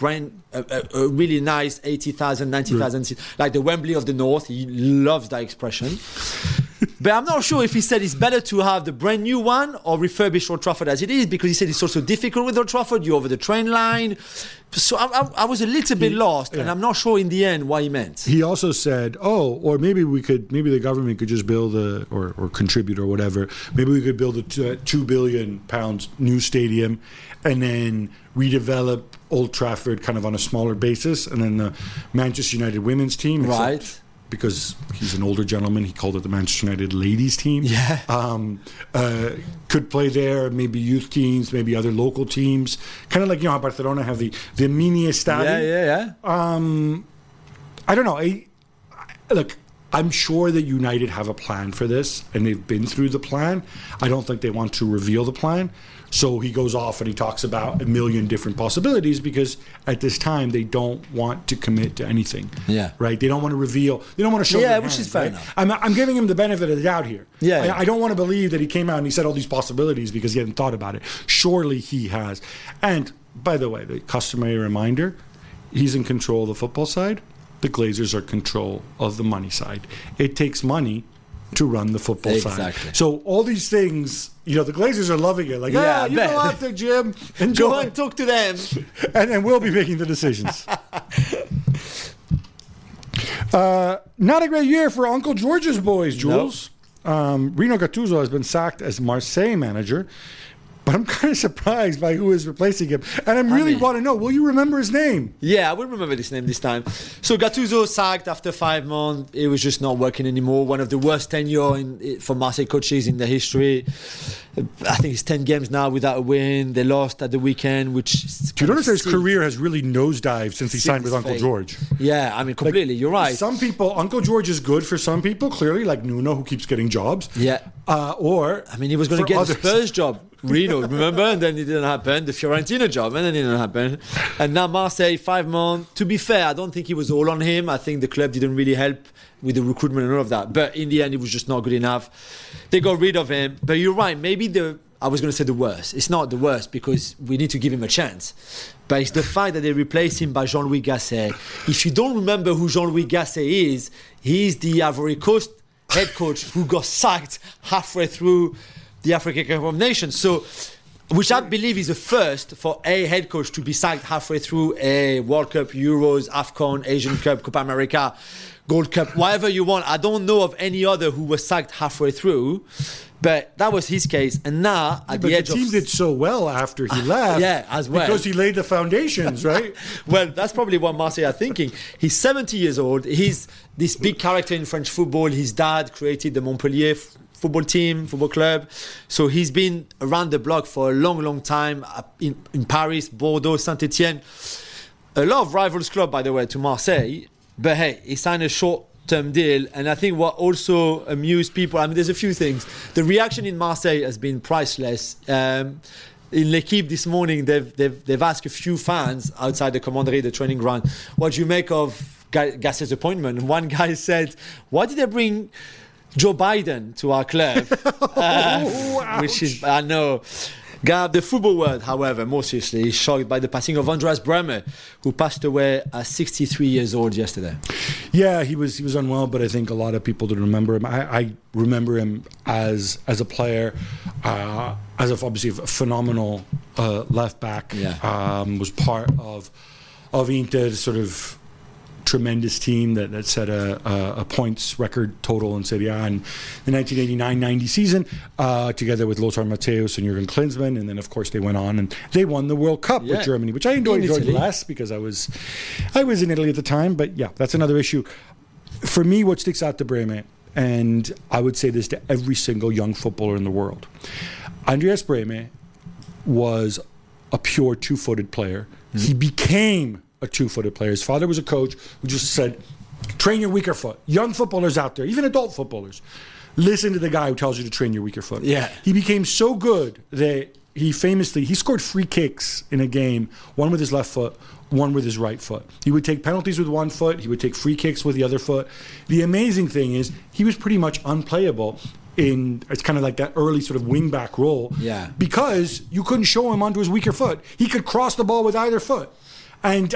a really nice 80,000, 90,000 seats, like the Wembley of the North. He loves that expression. But I'm not sure if he said it's better to have the brand new one or refurbish Old Trafford as it is, because he said it's also difficult with Old Trafford. You're over the train line. So I was a little bit lost, and I'm not sure in the end what he meant. He also said, or maybe the government could just build or contribute or whatever. Maybe we could build a £2 billion new stadium and then redevelop Old Trafford kind of on a smaller basis, and then the Manchester United women's team. Right. Because he's an older gentleman, he called it the Manchester United ladies team. Yeah. Could play there, maybe youth teams, maybe other local teams. Kind of like, how Barcelona have the mini estadio. Yeah. I don't know. Look, I'm sure that United have a plan for this, and they've been through the plan. I don't think they want to reveal the plan. So he goes off and he talks about a million different possibilities, because at this time they don't want to commit to anything. Yeah. Right? They don't want to reveal. They don't want to show their which hand, is fair right? enough. I'm giving him the benefit of the doubt here. Yeah. I don't want to believe that he came out and he said all these possibilities because he hadn't thought about it. Surely he has. And by the way, the customary reminder, he's in control of the football side. The Glazers are in control of the money side. It takes money to run the football side. So all these things, the Glazers are loving it. Like, you go out there, Jim. Enjoy. Go and talk to them. and we'll be making the decisions. Not a great year for Uncle George's boys, Jules. Nope. Rino Gattuso has been sacked as Marseille manager. But I'm kind of surprised by who is replacing him. And I really want to know, will you remember his name? Yeah, I will remember his name this time. So Gattuso sacked after 5 months. It was just not working anymore. One of the worst tenure for Marseille coaches in the history. I think it's 10 games now without a win. They lost at the weekend, which... Do you notice that his career has really nosedived since he signed with Uncle George? Yeah, I mean, completely. You're right. Some people, Uncle George is good for some people, clearly, like Nuno, who keeps getting jobs. Yeah. Or... I mean, he was going to get the Spurs job. Rino, remember? And then it didn't happen. The Fiorentina job, and then it didn't happen. And now Marseille, 5 months. To be fair, I don't think it was all on him. I think the club didn't really help with the recruitment and all of that. But in the end, it was just not good enough. They got rid of him. But you're right. Maybe I was going to say the worst. It's not the worst because we need to give him a chance. But it's the fact that they replaced him by Jean-Louis Gasset. If you don't remember who Jean-Louis Gasset is, he's the Ivory Coast head coach who got sacked halfway through the African Cup of Nations. So, which I believe is the first for a head coach to be sacked halfway through a World Cup, Euros, AFCON, Asian Cup, Copa America, Gold Cup, whatever you want. I don't know of any other who was sacked halfway through, but that was his case. And now, at the edge the team did so well after he left. Yeah, as well. Because he laid the foundations, right? Well, that's probably what Marseille are thinking. He's 70 years old. He's this big character in French football. His dad created the Montpellier football team, football club. So he's been around the block for a long, long time in Paris, Bordeaux, Saint-Etienne. A lot of rivals club, by the way, to Marseille. But hey, he signed a short-term deal. And I think what also amused people, I mean, there's a few things. The reaction in Marseille has been priceless. in L'Equipe this morning, they've asked a few fans outside the commandery, the training ground, what do you make of Gasset's appointment? And one guy said, why did they bring Joe Biden to our club? Which is, I know. Gab, the football world, however, more seriously, is shocked by the passing of Andreas Bremer, who passed away at 63 years old yesterday. Yeah, he was unwell, but I think a lot of people didn't remember him. I remember him as a player, obviously a phenomenal left back. Yeah. Was part of Inter, sort of tremendous team that set a points record total in Serie A in the 1989-90 season, together with Lothar Matthäus and Jurgen Klinsmann, and then of course they went on and they won the World Cup with Germany, which I enjoyed less because I was in Italy at the time. But yeah, that's another issue. For me, what sticks out to Bremer, and I would say this to every single young footballer in the world, Andreas Bremer was a pure two-footed player. Mm-hmm. He became a two-footed player. His father was a coach who just said, train your weaker foot. Young footballers out there, even adult footballers, listen to the guy who tells you to train your weaker foot. Yeah. He became so good that he scored free kicks in a game, one with his left foot, one with his right foot. He would take penalties with one foot, he would take free kicks with the other foot. The amazing thing is he was pretty much unplayable it's kind of like that early sort of wing-back role. Yeah. Because you couldn't show him onto his weaker foot. He could cross the ball with either foot. And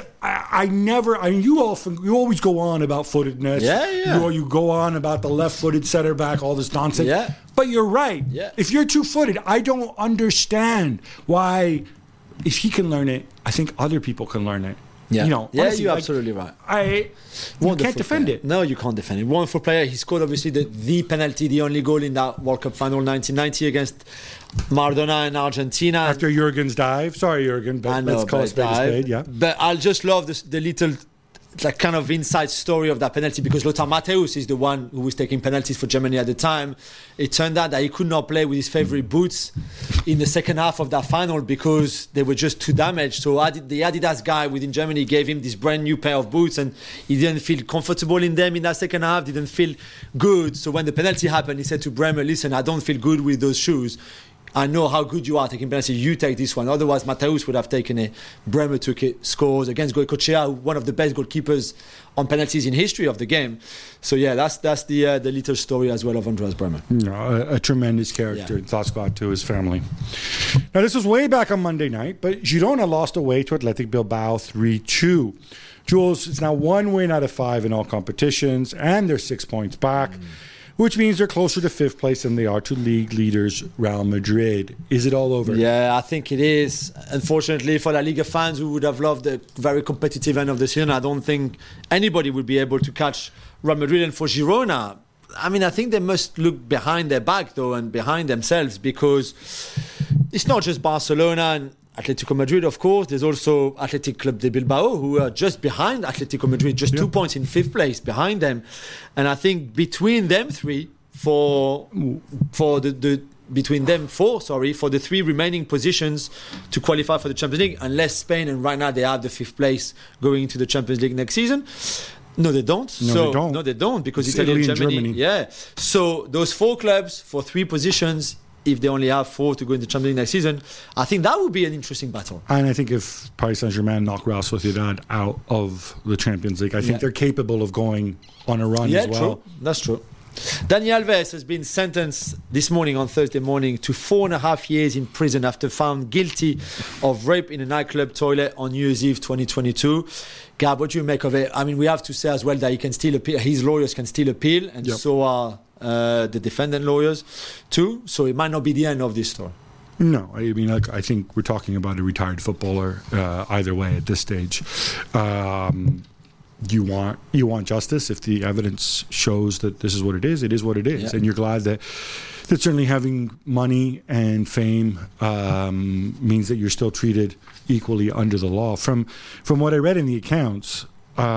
you always go on about footedness. Yeah. You go on about the left-footed center back, all this nonsense. Yeah. But you're right. Yeah. If you're two-footed, I don't understand why, if he can learn it, I think other people can learn it. Yeah, Honestly, you're absolutely right. You can't defend player. it. No, you can't defend it. Wonderful player. He scored obviously the penalty, the only goal in that World Cup final 1990 against Maradona in Argentina. After Jurgen's dive. Sorry, Jurgen, but let's call it spade a spade, yeah. But I'll just love the little like kind of inside story of that penalty, because Lothar Matthäus is the one who was taking penalties for Germany at the time. It turned out that he could not play with his favorite boots in the second half of that final because they were just too damaged. So the Adidas guy within Germany gave him this brand new pair of boots, and he didn't feel comfortable in them in that second half, didn't feel good. So when the penalty happened, he said to Bremer, listen, I don't feel good with those shoes. I know how good you are taking penalty. You take this one. Otherwise, Matthäus would have taken it. Bremer took it, scores against Goicoechea, one of the best goalkeepers on penalties in history of the game. So yeah, that's the little story as well of Andreas Bremer. A tremendous character. Yeah. Thoughts go out to his family. Now, this was way back on Monday night, but Girona lost away to Athletic Bilbao 3-2. Jules, it's now 1 win out of 5 in all competitions, and they're 6 points back. Which means they're closer to 5th place than they are to league leaders Real Madrid. Is it all over? Yeah, I think it is. Unfortunately, for La Liga fans who would have loved the very competitive end of the season, I don't think anybody would be able to catch Real Madrid. And for Girona, I mean, I think they must look behind their back, though, and behind themselves, because it's not just Barcelona and Atletico Madrid, of course. There's also Athletic Club de Bilbao, who are just behind Atletico Madrid, just 2 points in 5th place behind them. And I think between them four, for the 3 remaining positions to qualify for the Champions League, unless Spain, and right now they have the 5th place going into the Champions League next season. No, they don't. No, they don't, because it's Italy and Germany. Yeah. So those 4 clubs for 3 positions, if they only have 4 to go into Champions League next season, I think that would be an interesting battle. And I think if Paris Saint-Germain knock Real Sociedad out of the Champions League, I think they're capable of going on a run as well. Yeah, true. That's true. Dani Alves has been sentenced this morning, on Thursday morning, to 4.5 years in prison after found guilty of rape in a nightclub toilet on New Year's Eve 2022. Gab, what do you make of it? I mean, we have to say as well that he can still appeal. His lawyers can still appeal, and so are the defendant lawyers too. So it might not be the end of this story. No, I mean, I think we're talking about a retired footballer either way at this stage. You want justice. If the evidence shows that this is what it is what it is. Yeah. And you're glad that certainly having money and fame means that you're still treated equally under the law. From what I read in the accounts,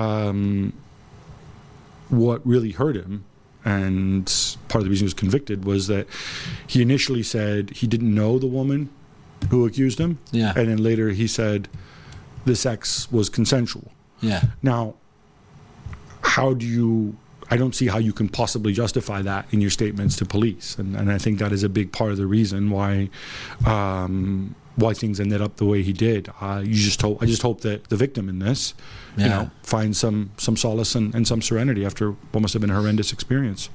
what really hurt him, and part of the reason he was convicted, was that he initially said he didn't know the woman who accused him. Yeah. And then later he said the sex was consensual. Yeah. Now, I don't see how you can possibly justify that in your statements to police. And I think that is a big part of the reason why why things ended up the way he did. I just hope that the victim in this, finds some solace and some serenity after what must have been a horrendous experience.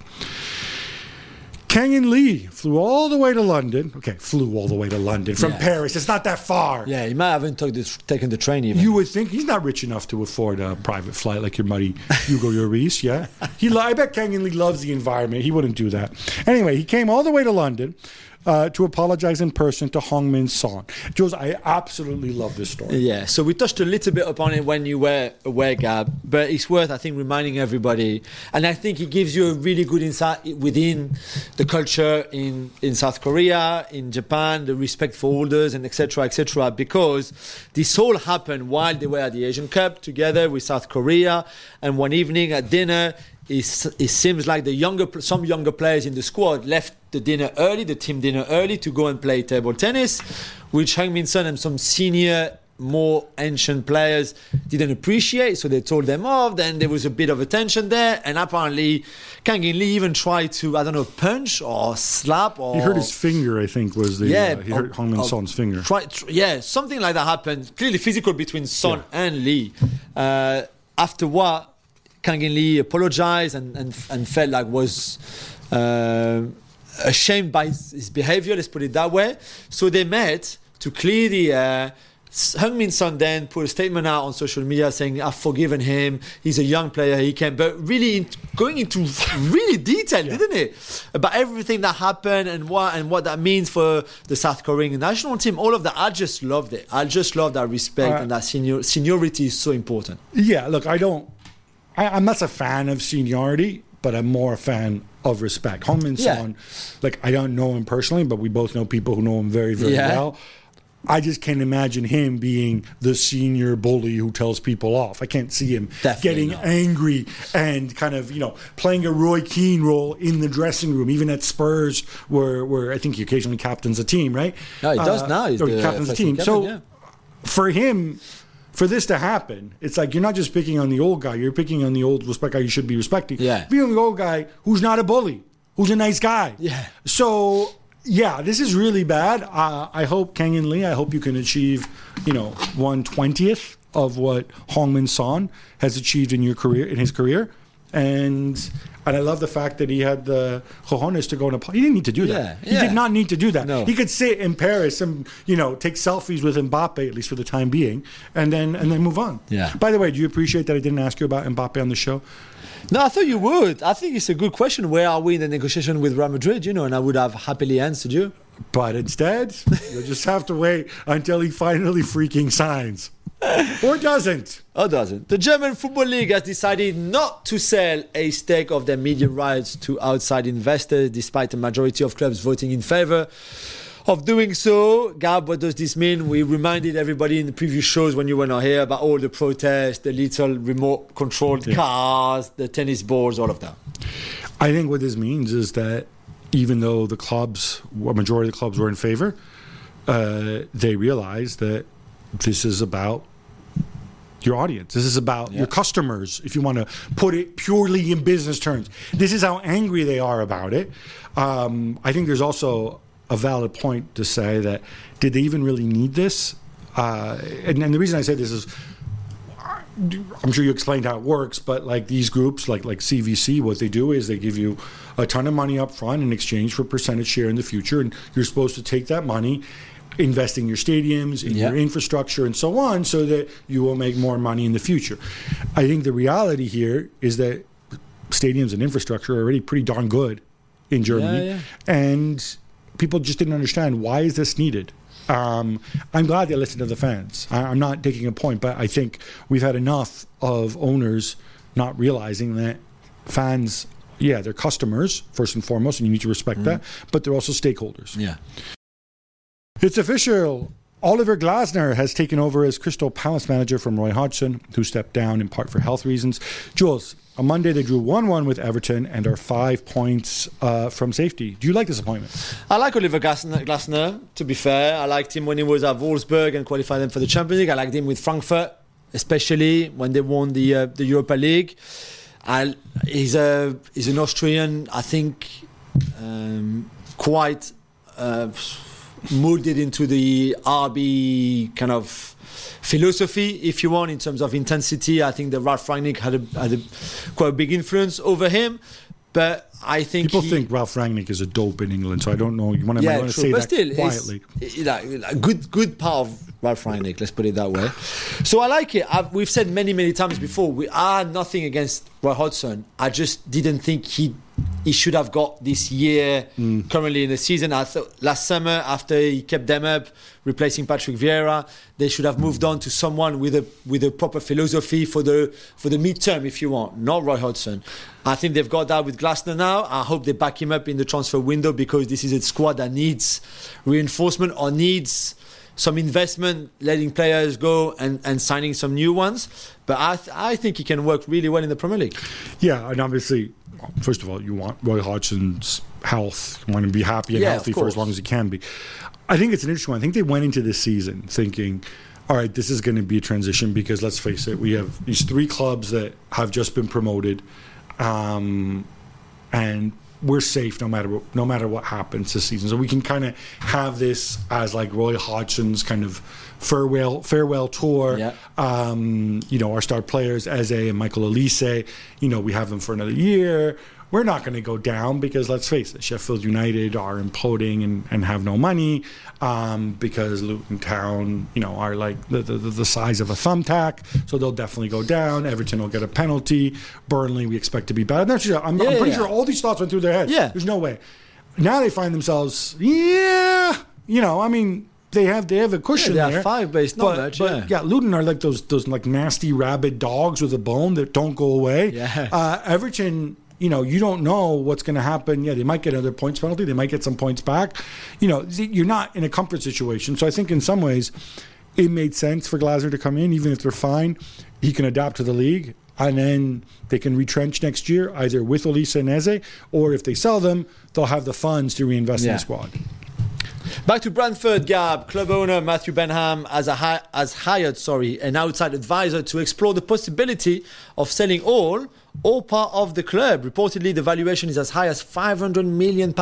Kang In Lee flew all the way to London. Okay, flew all the way to London from Paris. It's not that far. Yeah, he might have taken the train even. You would think he's not rich enough to afford a private flight like your buddy Hugo Lloris, yeah? I bet Kang In Lee loves the environment. He wouldn't do that. Anyway, he came all the way to London to apologize in person to Heung-min Son. Jules, I absolutely love this story. Yeah, so we touched a little bit upon it when you were away, Gab, but it's worth, I think, reminding everybody. And I think it gives you a really good insight within the culture in South Korea, in Japan, the respect for elders, and etc., because this all happened while they were at the Asian Cup together with South Korea. And one evening at dinner, it seems like some younger players in the squad left the team dinner early to go and play table tennis, which Heung-min Son and some senior, more ancient players didn't appreciate, so they told them off. Then there was a bit of a tension there, and apparently Kang In Lee even tried to, punch or slap. Or he hurt his finger, I think, was the... he hurt Heung-min Son's finger. Something like that happened. Clearly physical between Son and Lee. After what, Kang In Lee apologized and felt like was ashamed by his behavior, let's put it that way. So they met to clear the air. Heung-min Son then put a statement out on social media saying, I've forgiven him, he's a young player, he can, but really going into really detail, didn't it? About everything that happened and what that means for the South Korean national team, all of that. I just loved it. I just love that respect and that seniority is so important. Yeah, look, I'm not a fan of seniority, but I'm more a fan of respect. Heung-min Son, I don't know him personally, but we both know people who know him very, very well. I just can't imagine him being the senior bully who tells people off. I can't see him getting angry and kind of, playing a Roy Keane role in the dressing room, even at Spurs, where I think he occasionally captains a team, right? No, he does now. He captains a team. For him, for this to happen, it's like you're not just picking on the old guy, you're picking on the old respect guy you should be respecting. Yeah. Being the old guy who's not a bully, who's a nice guy. Yeah. So, this is really bad. I hope Kang In Lee, I hope you can achieve, 1/20th of what Heung-min Son has achieved in his career. And I love the fact that he had the cojones to go on he didn't need to do that. He did not need to do that. No. He could sit in Paris and, take selfies with Mbappe, at least for the time being, and then move on. Yeah. By the way, do you appreciate that I didn't ask you about Mbappe on the show? No, I thought you would. I think it's a good question. Where are we in the negotiation with Real Madrid? And I would have happily answered you. But instead, you'll just have to wait until he finally freaking signs. Or doesn't. The German Football League has decided not to sell a stake of their media rights to outside investors, despite a majority of clubs voting in favour of doing so. Gab, what does this mean? We reminded everybody in the previous shows when you were not here about all the protests, the little remote-controlled cars, the tennis balls, all of that. I think what this means is that even though a majority of the clubs were in favour, they realised that this is about your audience. This is about your customers, if you want to put it purely in business terms. This is how angry they are about it. I think there's also a valid point to say that, did they even really need this? And the reason I say this is, I'm sure you explained how it works, but these groups, like CVC, what they do is they give you a ton of money up front in exchange for percentage share in the future, and you're supposed to take that money, invest in your stadiums, in your infrastructure, and so on, so that you will make more money in the future. I think the reality here is that stadiums and infrastructure are already pretty darn good in Germany, and people just didn't understand, why is this needed? I'm glad they listened to the fans. I'm not taking a point, but I think we've had enough of owners not realizing that fans, they're customers first and foremost, and you need to respect that, but they're also stakeholders. Yeah. It's official. Oliver Glasner has taken over as Crystal Palace manager from Roy Hodgson, who stepped down in part for health reasons. Jules, on Monday they drew 1-1 with Everton and are 5 points from safety. Do you like this appointment? I like Oliver Glasner, to be fair. I liked him when he was at Wolfsburg and qualified them for the Champions League. I liked him with Frankfurt, especially when they won the Europa League. He's an Austrian, I think, quite molded into the RB kind of philosophy, if you want, in terms of intensity. I think that Ralf Rangnick had a quite a big influence over him. But I think people think Ralf Rangnick is a dope in England, so I don't know. You want to say that still, quietly. A good part of Ralf Rangnick, let's put it that way. So I like it. We've said many times before, we are nothing against Roy Hodgson. I just didn't think he should have got this year currently in the season. I thought last summer, after he kept them up, replacing Patrick Vieira, they should have moved on to someone with a proper philosophy for the midterm, if you want, not Roy Hodgson. I think they've got that with Glasner now. I hope they back him up in the transfer window, because this is a squad that needs reinforcement or needs some investment, letting players go and signing some new ones. But I think he can work really well in the Premier League. Yeah, and obviously, first of all, you want Roy Hodgson's health. You want him to be happy and healthy for as long as he can be. I think it's an interesting one. I think they went into this season thinking, all right, this is going to be a transition, because let's face it, we have these 3 clubs that have just been promoted, and we're safe no matter what happens this season. So we can kind of have this as like Roy Hodgson's kind of farewell tour. Yeah. Our star players, Eze and Michael Olise, we have them for another year. We're not going to go down, because let's face it, Sheffield United are imploding and have no money, because Luton Town, are like the size of a thumbtack, so they'll definitely go down. Everton will get a penalty. Burnley, we expect to be bad. I'm pretty sure all these thoughts went through their head. Yeah. There's no way. Now they find themselves, they have a cushion there. They have 5, but it's not much. But Luton are like those like nasty rabid dogs with a bone that don't go away. Yeah. Everton, you don't know what's going to happen. Yeah, they might get another points penalty. They might get some points back. You're not in a comfort situation. So I think in some ways it made sense for Glasner to come in. Even if they're fine, he can adapt to the league. And then they can retrench next year, either with Olise and Eze, or if they sell them, they'll have the funds to reinvest in the squad. Back to Brentford, Gab. Club owner Matthew Benham has hired an outside advisor to explore the possibility of selling all or part of the club. Reportedly, the valuation is as high as £500 million.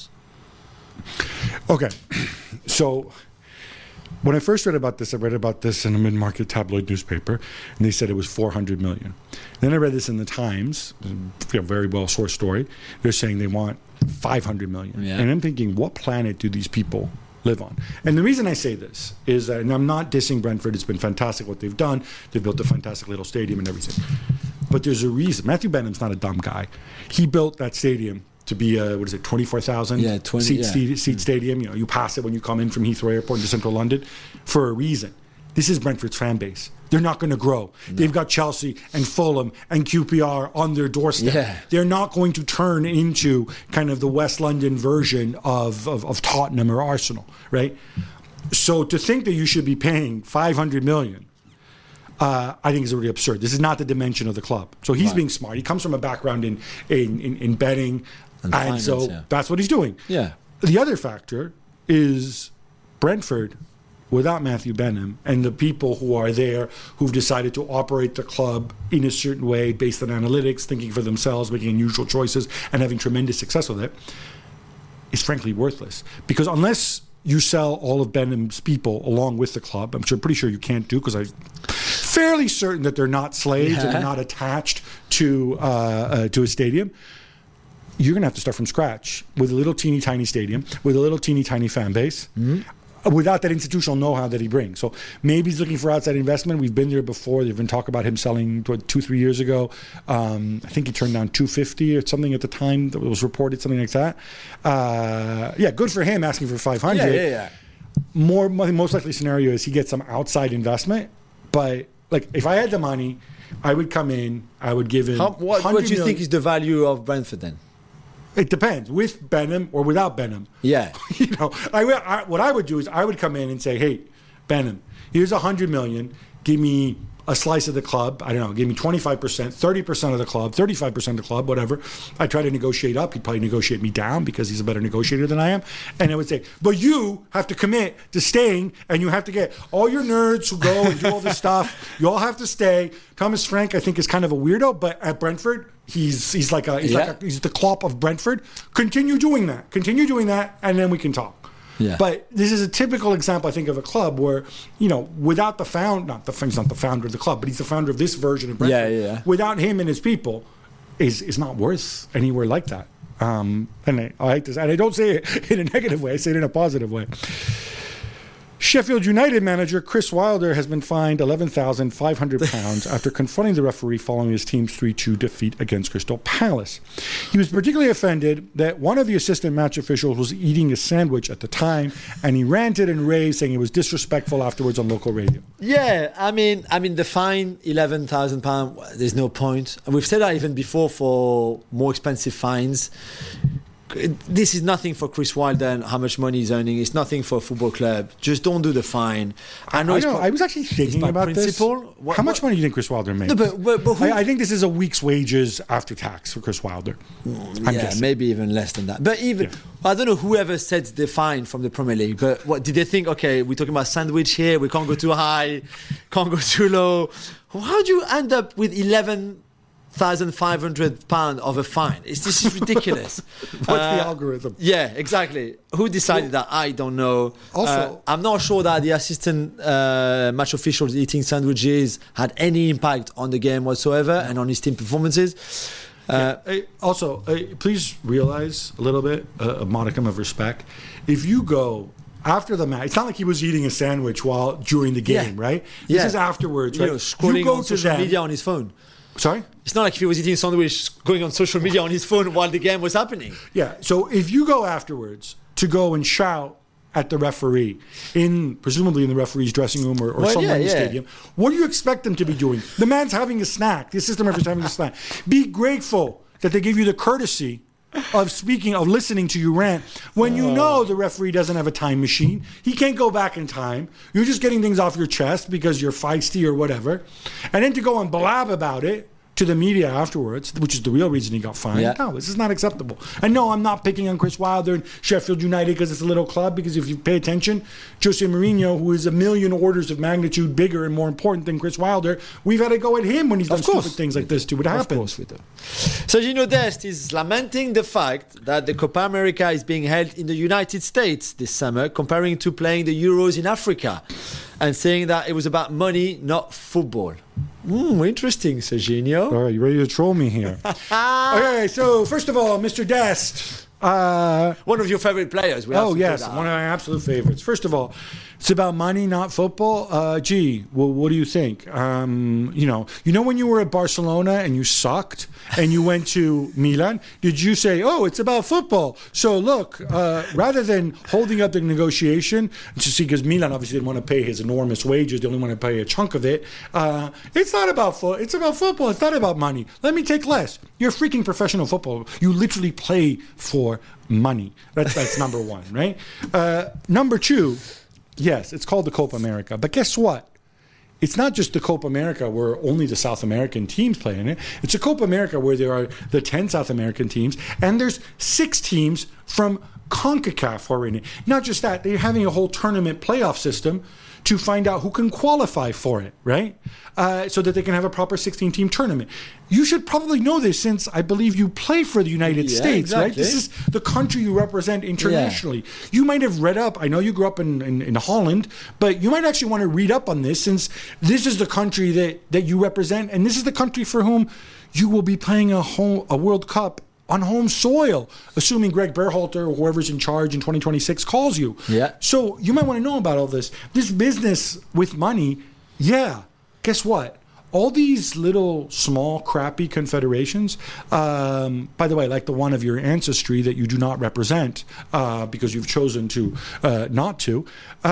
Okay, so when I first read about this, I read about this in a mid-market tabloid newspaper, and they said it was $400 million. Then I read this in the Times, a very well-sourced story. They're saying they want $500 million. Yeah. And I'm thinking, what planet do these people live on? And the reason I say this is that, and I'm not dissing Brentford, it's been fantastic what they've done. They've built a fantastic little stadium and everything. But there's a reason. Matthew Benham's not a dumb guy. He built that stadium to be a, 24,000 seat stadium. You pass it when you come in from Heathrow Airport into central London for a reason. This is Brentford's fan base. They're not going to grow. No. They've got Chelsea and Fulham and QPR on their doorstep. Yeah. They're not going to turn into kind of the West London version of Tottenham or Arsenal, right? So to think that you should be paying $500 million, I think is really absurd. This is not the dimension of the club. So he's being smart. He comes from a background in betting, and finance, so that's what he's doing. Yeah. The other factor is Brentford, without Matthew Benham and the people who are there who've decided to operate the club in a certain way based on analytics, thinking for themselves, making unusual choices, and having tremendous success with it, is frankly worthless. Because unless you sell all of Benham's people along with the club, I'm pretty sure you can't do, because I'm fairly certain that they're not slaves and they're not attached to a stadium. You're going to have to start from scratch with a little teeny tiny stadium, with a little teeny tiny fan base, without that institutional know-how that he brings. So maybe he's looking for outside investment. We've been there before. There's been talk about him selling 2-3 years ago. I think he turned down $250 or something at the time that was reported, something like that. Good for him asking for $500. Yeah. Most likely scenario is he gets some outside investment. But like, if I had the money, I would come in. I would give him. What do you think is the value of Brentford then? It depends, with Benham or without Benham. Yeah. What I would do is I would come in and say, hey, Benham, here's $100 million. Give me a slice of the club. I don't know, give me 25%, 30% of the club, 35% of the club, whatever. I try to negotiate up. He'd probably negotiate me down because he's a better negotiator than I am. And I would say, but you have to commit to staying, and you have to get all your nerds who go and do all this stuff. You all have to stay. Thomas Frank, I think, is kind of a weirdo, but at Brentford, he's the Klopp of Brentford. Continue doing that, and then we can talk. Yeah. But this is a typical example, I think, of a club where, without he's not the founder of the club, but he's the founder of this version of Brentford. Yeah. Without him and his people, is not worth anywhere like that. And I hate this, and I don't say it in a negative way, I say it in a positive way. Sheffield United manager Chris Wilder has been fined £11,500 after confronting the referee following his team's 3-2 defeat against Crystal Palace. He was particularly offended that one of the assistant match officials was eating a sandwich at the time, and he ranted and raved, saying it was disrespectful afterwards on local radio. Yeah, I mean, the fine, £11,000, there's no point. And we've said that even before for more expensive fines. This is nothing for Chris Wilder and how much money he's earning. It's nothing for a football club. Just don't do the fine. I was actually thinking about principle. This. How much money do you think Chris Wilder makes? No, but I think this is a week's wages after tax for Chris Wilder. I'm guessing. Maybe even less than that. But I don't know whoever sets the fine from the Premier League. But what did they think? Okay, we're talking about sandwich here. We can't go too high, can't go too low. How do you end up with £11,500 of a fine? This is ridiculous. What's the algorithm? Yeah, exactly. Who decided that? I don't know. Also, I'm not sure that the assistant match officials eating sandwiches had any impact on the game whatsoever and on his team performances. Please realize a little bit, a modicum of respect. If you go after the match, it's not like he was eating a sandwich during the game, right? This is afterwards, right? Scrolling on social media on his phone. Sorry? It's not like if he was eating a sandwich going on social media on his phone while the game was happening. Yeah, so if you go afterwards to go and shout at the referee, presumably in the referee's dressing room or somewhere in the stadium, what do you expect them to be doing? The man's having a snack. The assistant referee's having a snack. Be grateful that they give you the courtesy of listening to you rant when you know the referee doesn't have a time machine. He can't go back in time. You're just getting things off your chest because you're feisty or whatever. And then to go and blab about it to the media afterwards, which is the real reason he got fined. Yeah. No, this is not acceptable. And no, I'm not picking on Chris Wilder and Sheffield United because it's a little club, because if you pay attention, Jose Mourinho, who is a million orders of magnitude bigger and more important than Chris Wilder, we've had to go at him when he's done stupid things like this too. It happens. Of course we do. So Gino Dest is lamenting the fact that the Copa America is being held in the United States this summer, comparing to playing the Euros in Africa, and saying that it was about money, not football. Interesting, Serginho. All right, you ready to troll me here? Okay, so first of all, Mr. Dest. One of your favorite players. Yes, one of my absolute favorites. First of all, it's about money, not football. What do you think? You know when you were at Barcelona and you sucked and you went to Milan, did you say, it's about football? So look, rather than holding up the negotiation, because Milan obviously didn't want to pay his enormous wages, they only want to pay a chunk of it. It's not about it's about football. It's not about money. Let me take less. You're a freaking professional footballer. You literally play for money. That's number one, right? Number two. Yes, it's called the Copa America. But guess what? It's not just the Copa America where only the South American teams play in it. It's a Copa America where there are the 10 South American teams, and there's 6 teams from CONCACAF who are in it. Not just that, they're having a whole tournament playoff system to find out who can qualify for it, right? So that they can have a proper 16-team tournament. You should probably know this since I believe you play for the United States, exactly. Right? This is the country you represent internationally. Yeah. You might have read up, I know you grew up in Holland, but you might actually want to read up on this since this is the country that you represent, and this is the country for whom you will be playing a World Cup on home soil, assuming Greg Berhalter or whoever's in charge in 2026 calls you. Yeah. So you might want to know about all this. This business with money, guess what? All these little, small, crappy confederations, by the way, like the one of your ancestry that you do not represent because you've chosen to not to,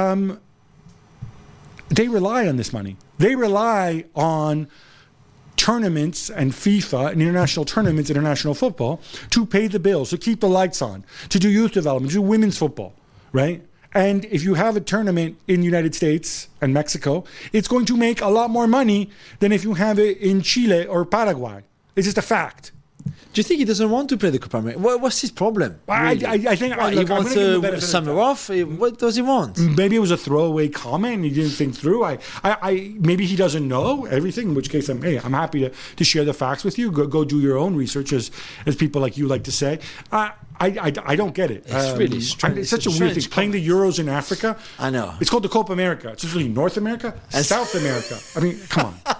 they rely on this money. They rely on tournaments and FIFA and international tournaments, international football, to pay the bills, to keep the lights on, to do youth development, to do women's football, right? And if you have a tournament in the United States and Mexico, it's going to make a lot more money than if you have it in Chile or Paraguay. It's just a fact. Do you think he doesn't want to play the Copa America? What's his problem? Really? I think What, he look, I'm wants gonna give him the benefit of the summer doubt. off. What does he want? Maybe it was a throwaway comment and he didn't think through. Maybe he doesn't know everything, in which case I'm happy to share the facts with you. Go do your own research, as people like you like to say. I don't get it. It's really strange. It's such a It's weird strange thing. Playing the Euros in Africa. I know. It's called the Copa America. It's really North America, South America. I mean, come on.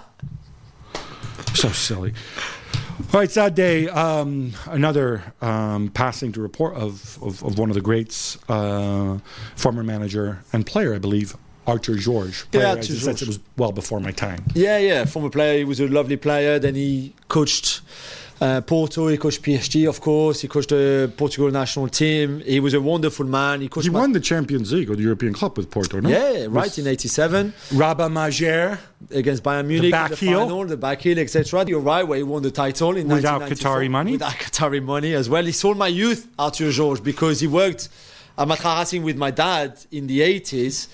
So silly. All right, sad day. Another passing to report of one of the greats, former manager and player, I believe, Arthur Georges. Yeah, Player, Arthur as I said, Georges. it was well before my time. Yeah. Former player. He was a lovely player. Then he coached Porto. He coached PSG, of course. He coached the Portugal national team. He was a wonderful man. He coached. He won the Champions League or the European Club with Porto, no? Yeah, right, in '87 Rabat Majer. against Bayern Munich back in the heel. final, the back heel, etc. You're right, where he won the title in Without 1994. Qatari money? Without Qatari money as well. He sold my youth, Arthur Georges, because he worked at Matra Racing with my dad in the 80s,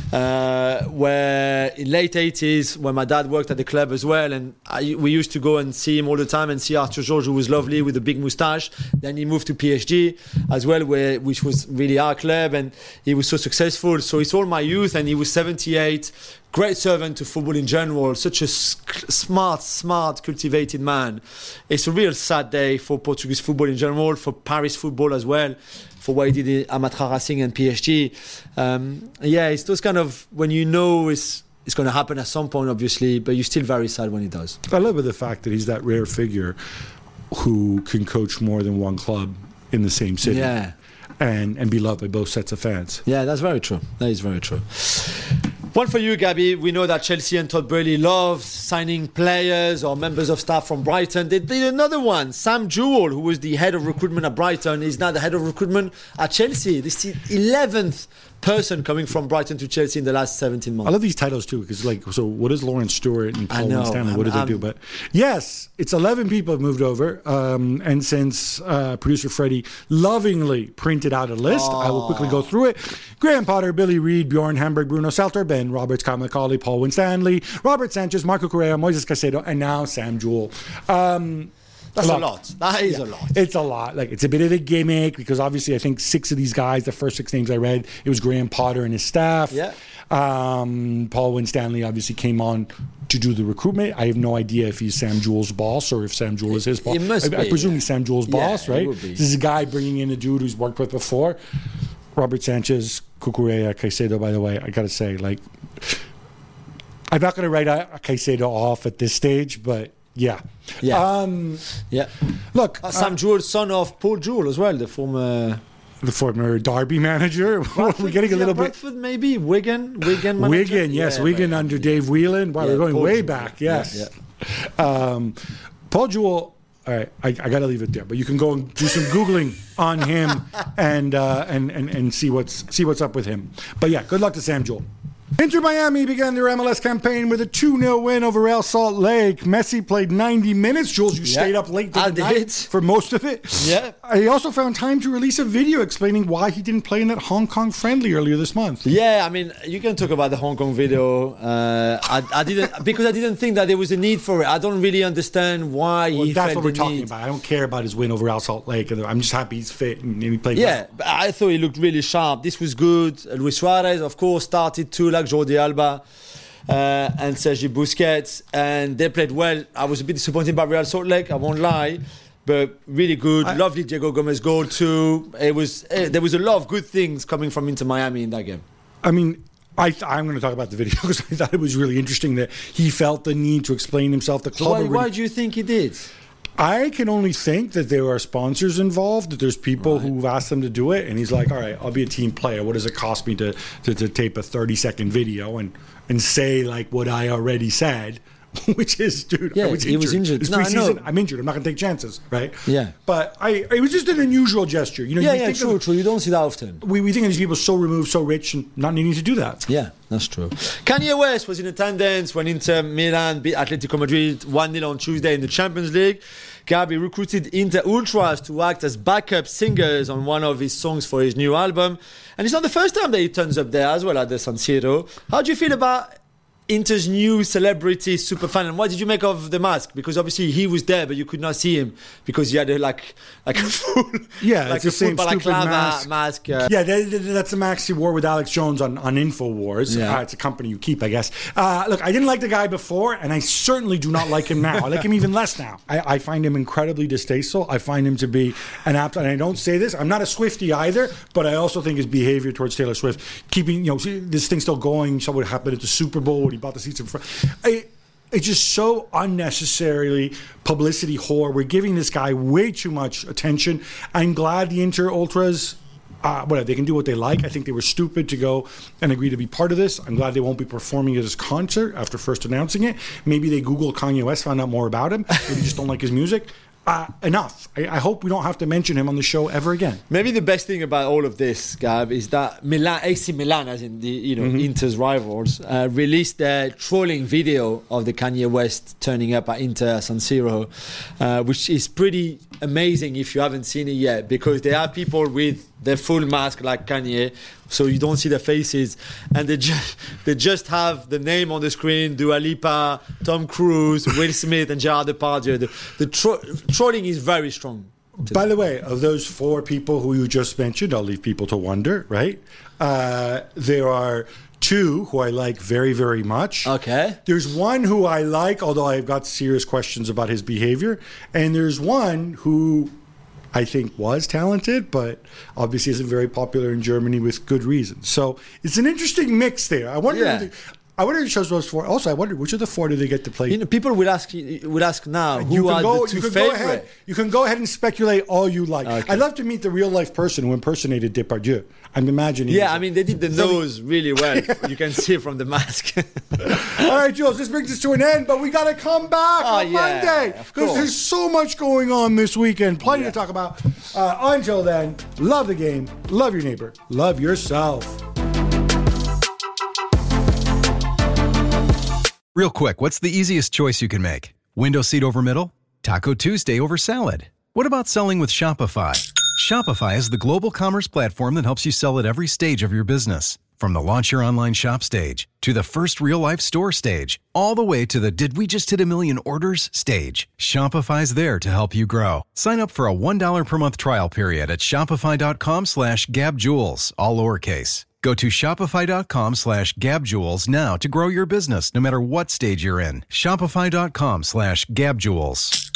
where in late 80s, when my dad worked at the club as well, and we used to go and see him all the time and see Arthur Georges, who was lovely with a big moustache. Then he moved to PSG as well, which was really our club, and he was so successful. So he sold my youth, and he was 78. Great servant to football in general, such a smart, cultivated man. It's a real sad day for Portuguese football in general, for Paris football as well, for what he did at Matra Racing and PSG. It's those kind of, when you know it's going to happen at some point, obviously, but you're still very sad when it does. I love the fact that he's that rare figure who can coach more than one club in the same city. Yeah. And be loved by both sets of fans. Yeah, that's very true. That is very true. One for you, Gabby. We know that Chelsea and Todd Boehly love signing players or members of staff from Brighton. They did another one. Sam Jewell, who was the head of recruitment at Brighton, is now the head of recruitment at Chelsea. This is the 11th person coming from Brighton to Chelsea in the last 17 months. I love these titles too, because so what is Lawrence Stewart and Paul know. Stanley? What do they do? But yes, it's 11 people have moved over, and since producer Freddie lovingly printed out a list, I will quickly go through it. Graham Potter, Billy Reid, Bjorn Hamburg, Bruno Salter, Ben Roberts, Kyle McCauley, Paul Winstanley, Robert Sanchez, Marco Correa, Moises Caicedo, and now Sam Jewell. That's a lot. That is a lot. It's a lot. Like, it's a bit of a gimmick because obviously I think 6 of these guys, the first 6 names I read, it was Graham Potter and his staff. Yeah. Paul Winstanley obviously came on to do the recruitment. I have no idea if he's Sam Jewell's boss or if Sam Jewell is his boss. It must I be, presume yeah. he's Sam Jewell's boss, Yeah, right? it would be. This is a guy bringing in a dude who's worked with before. Robert Sanchez, Cucurella, Caicedo, by the way, I got to say, like, I'm not going to write a Caicedo off at this stage, but yeah. Yeah. Look, Sam Jewell, son of Paul Jewell as well, the former Derby manager. We're getting a little bit. Bradford, maybe Wigan manager? Wigan, yes, Yeah, Wigan right. under Dave Whelan. Wow, Yeah, we're going Paul way Jewell. back. Yes. Yeah. Paul Jewell. All right, I got to leave it there. But you can go and do some googling on him and see what's up with him. But yeah, good luck to Sam Jewell. Inter Miami began their MLS campaign with a 2-0 win over Real Salt Lake. Messi played 90 minutes. Jules, you stayed up late I the night did. for most of it. Yeah. He also found time to release a video explaining why he didn't play in that Hong Kong friendly earlier this month. Yeah, I mean, you can talk about the Hong Kong video. I didn't, because I didn't think that there was a need for it. I don't really understand why Well, he that's felt what we're the talking need. about. I don't care about his win over Real Salt Lake. I'm just happy he's fit and he played Yeah, well. but I thought he looked really sharp. This was good. Luis Suarez, of course, started too, like Jordi Alba and Sergi Busquets, and they played well. I was a bit disappointed by Real Salt Lake, I won't lie, but really good. Lovely Diego Gomez goal too. There was a lot of good things coming from Inter Miami in that game. I mean, I'm going to talk about the video because I thought it was really interesting that he felt the need to explain himself. The club Why do you think he did? I can only think that there are sponsors involved, that there's people who've asked him to do it, and he's like, all right, I'll be a team player. What does it cost me to tape a 30-second video and say, like, what I already said, which is, dude, Yeah, I was he was injured. It's No, I preseason. know. I'm injured. I'm not going to take chances, right? Yeah. But it was just an unusual gesture. You know, you think of- True. You don't see that often. We think of these people so removed, so rich, and not needing to do that. Yeah, that's true. Kanye West was in attendance when Inter Milan beat Atletico Madrid 1-0 on Tuesday in the Champions League. Gabi recruited Inter Ultras to act as backup singers on one of his songs for his new album. And it's not the first time that he turns up there as well at the San Siro. How do you feel about Inter's new celebrity super fan. And what did you make of the mask? Because obviously he was there, but you could not see him because he had a full, it's the same stupid mask. That's the mask he wore with Alex Jones on InfoWars. Yeah. It's a company you keep, I guess. Look, I didn't like the guy before, and I certainly do not like him now. I like him even less now. I find him incredibly distasteful. I find him to be and I don't say this, I'm not a Swiftie either, but I also think his behavior towards Taylor Swift, keeping this thing still going, saw what happened at the Super Bowl when he bought the seats in front. It's just so unnecessarily publicity whore. We're giving this guy way too much attention. I'm glad the Inter Ultras, whatever, they can do what they like. I think they were stupid to go and agree to be part of this. I'm glad they won't be performing at his concert after first announcing it. Maybe they Googled Kanye West, found out more about him. Maybe just don't like his music. Enough. I hope we don't have to mention him on the show ever again. Maybe the best thing about all of this, Gab, is that AC Milan, as in the Inter's rivals, released their trolling video of the Kanye West turning up at Inter San Siro, which is pretty amazing if you haven't seen it yet, because they have people with their full mask like Kanye, so you don't see their faces, and they just have the name on the screen: Dua Lipa, Tom Cruise, Will Smith, and Gerard Depardieu. The trolling is very strong. By the way, of those 4 people who you just mentioned, I'll leave people to wonder, right? There are 2 who I like very, very much. Okay. There's one who I like, although I've got serious questions about his behavior. And there's one who I think was talented, but obviously isn't very popular in Germany with good reason. So it's an interesting mix there. I wonder if he chose those 4. Also, I wonder which of the 4 do they get to play? People would ask now who are the 2 favorite. You can go ahead and speculate all you like. Okay. I'd love to meet the real life person who impersonated Depardieu. I'm imagining. Yeah, I mean, they did the nose really well. You can see from the mask. All right, Jules, this brings us to an end, but we got to come back on Monday because there's so much going on this weekend. Plenty to talk about. Until then, love the game, love your neighbor, love yourself. Real quick, what's the easiest choice you can make? Window seat over middle? Taco Tuesday over salad? What about selling with Shopify? Shopify is the global commerce platform that helps you sell at every stage of your business. From the launch your online shop stage, to the first real-life store stage, all the way to the did we just hit a million orders stage. Shopify's there to help you grow. Sign up for a $1 per month trial period at shopify.com/gabjules, all lowercase. Go to shopify.com/gabjules now to grow your business no matter what stage you're in. Shopify.com/gabjules.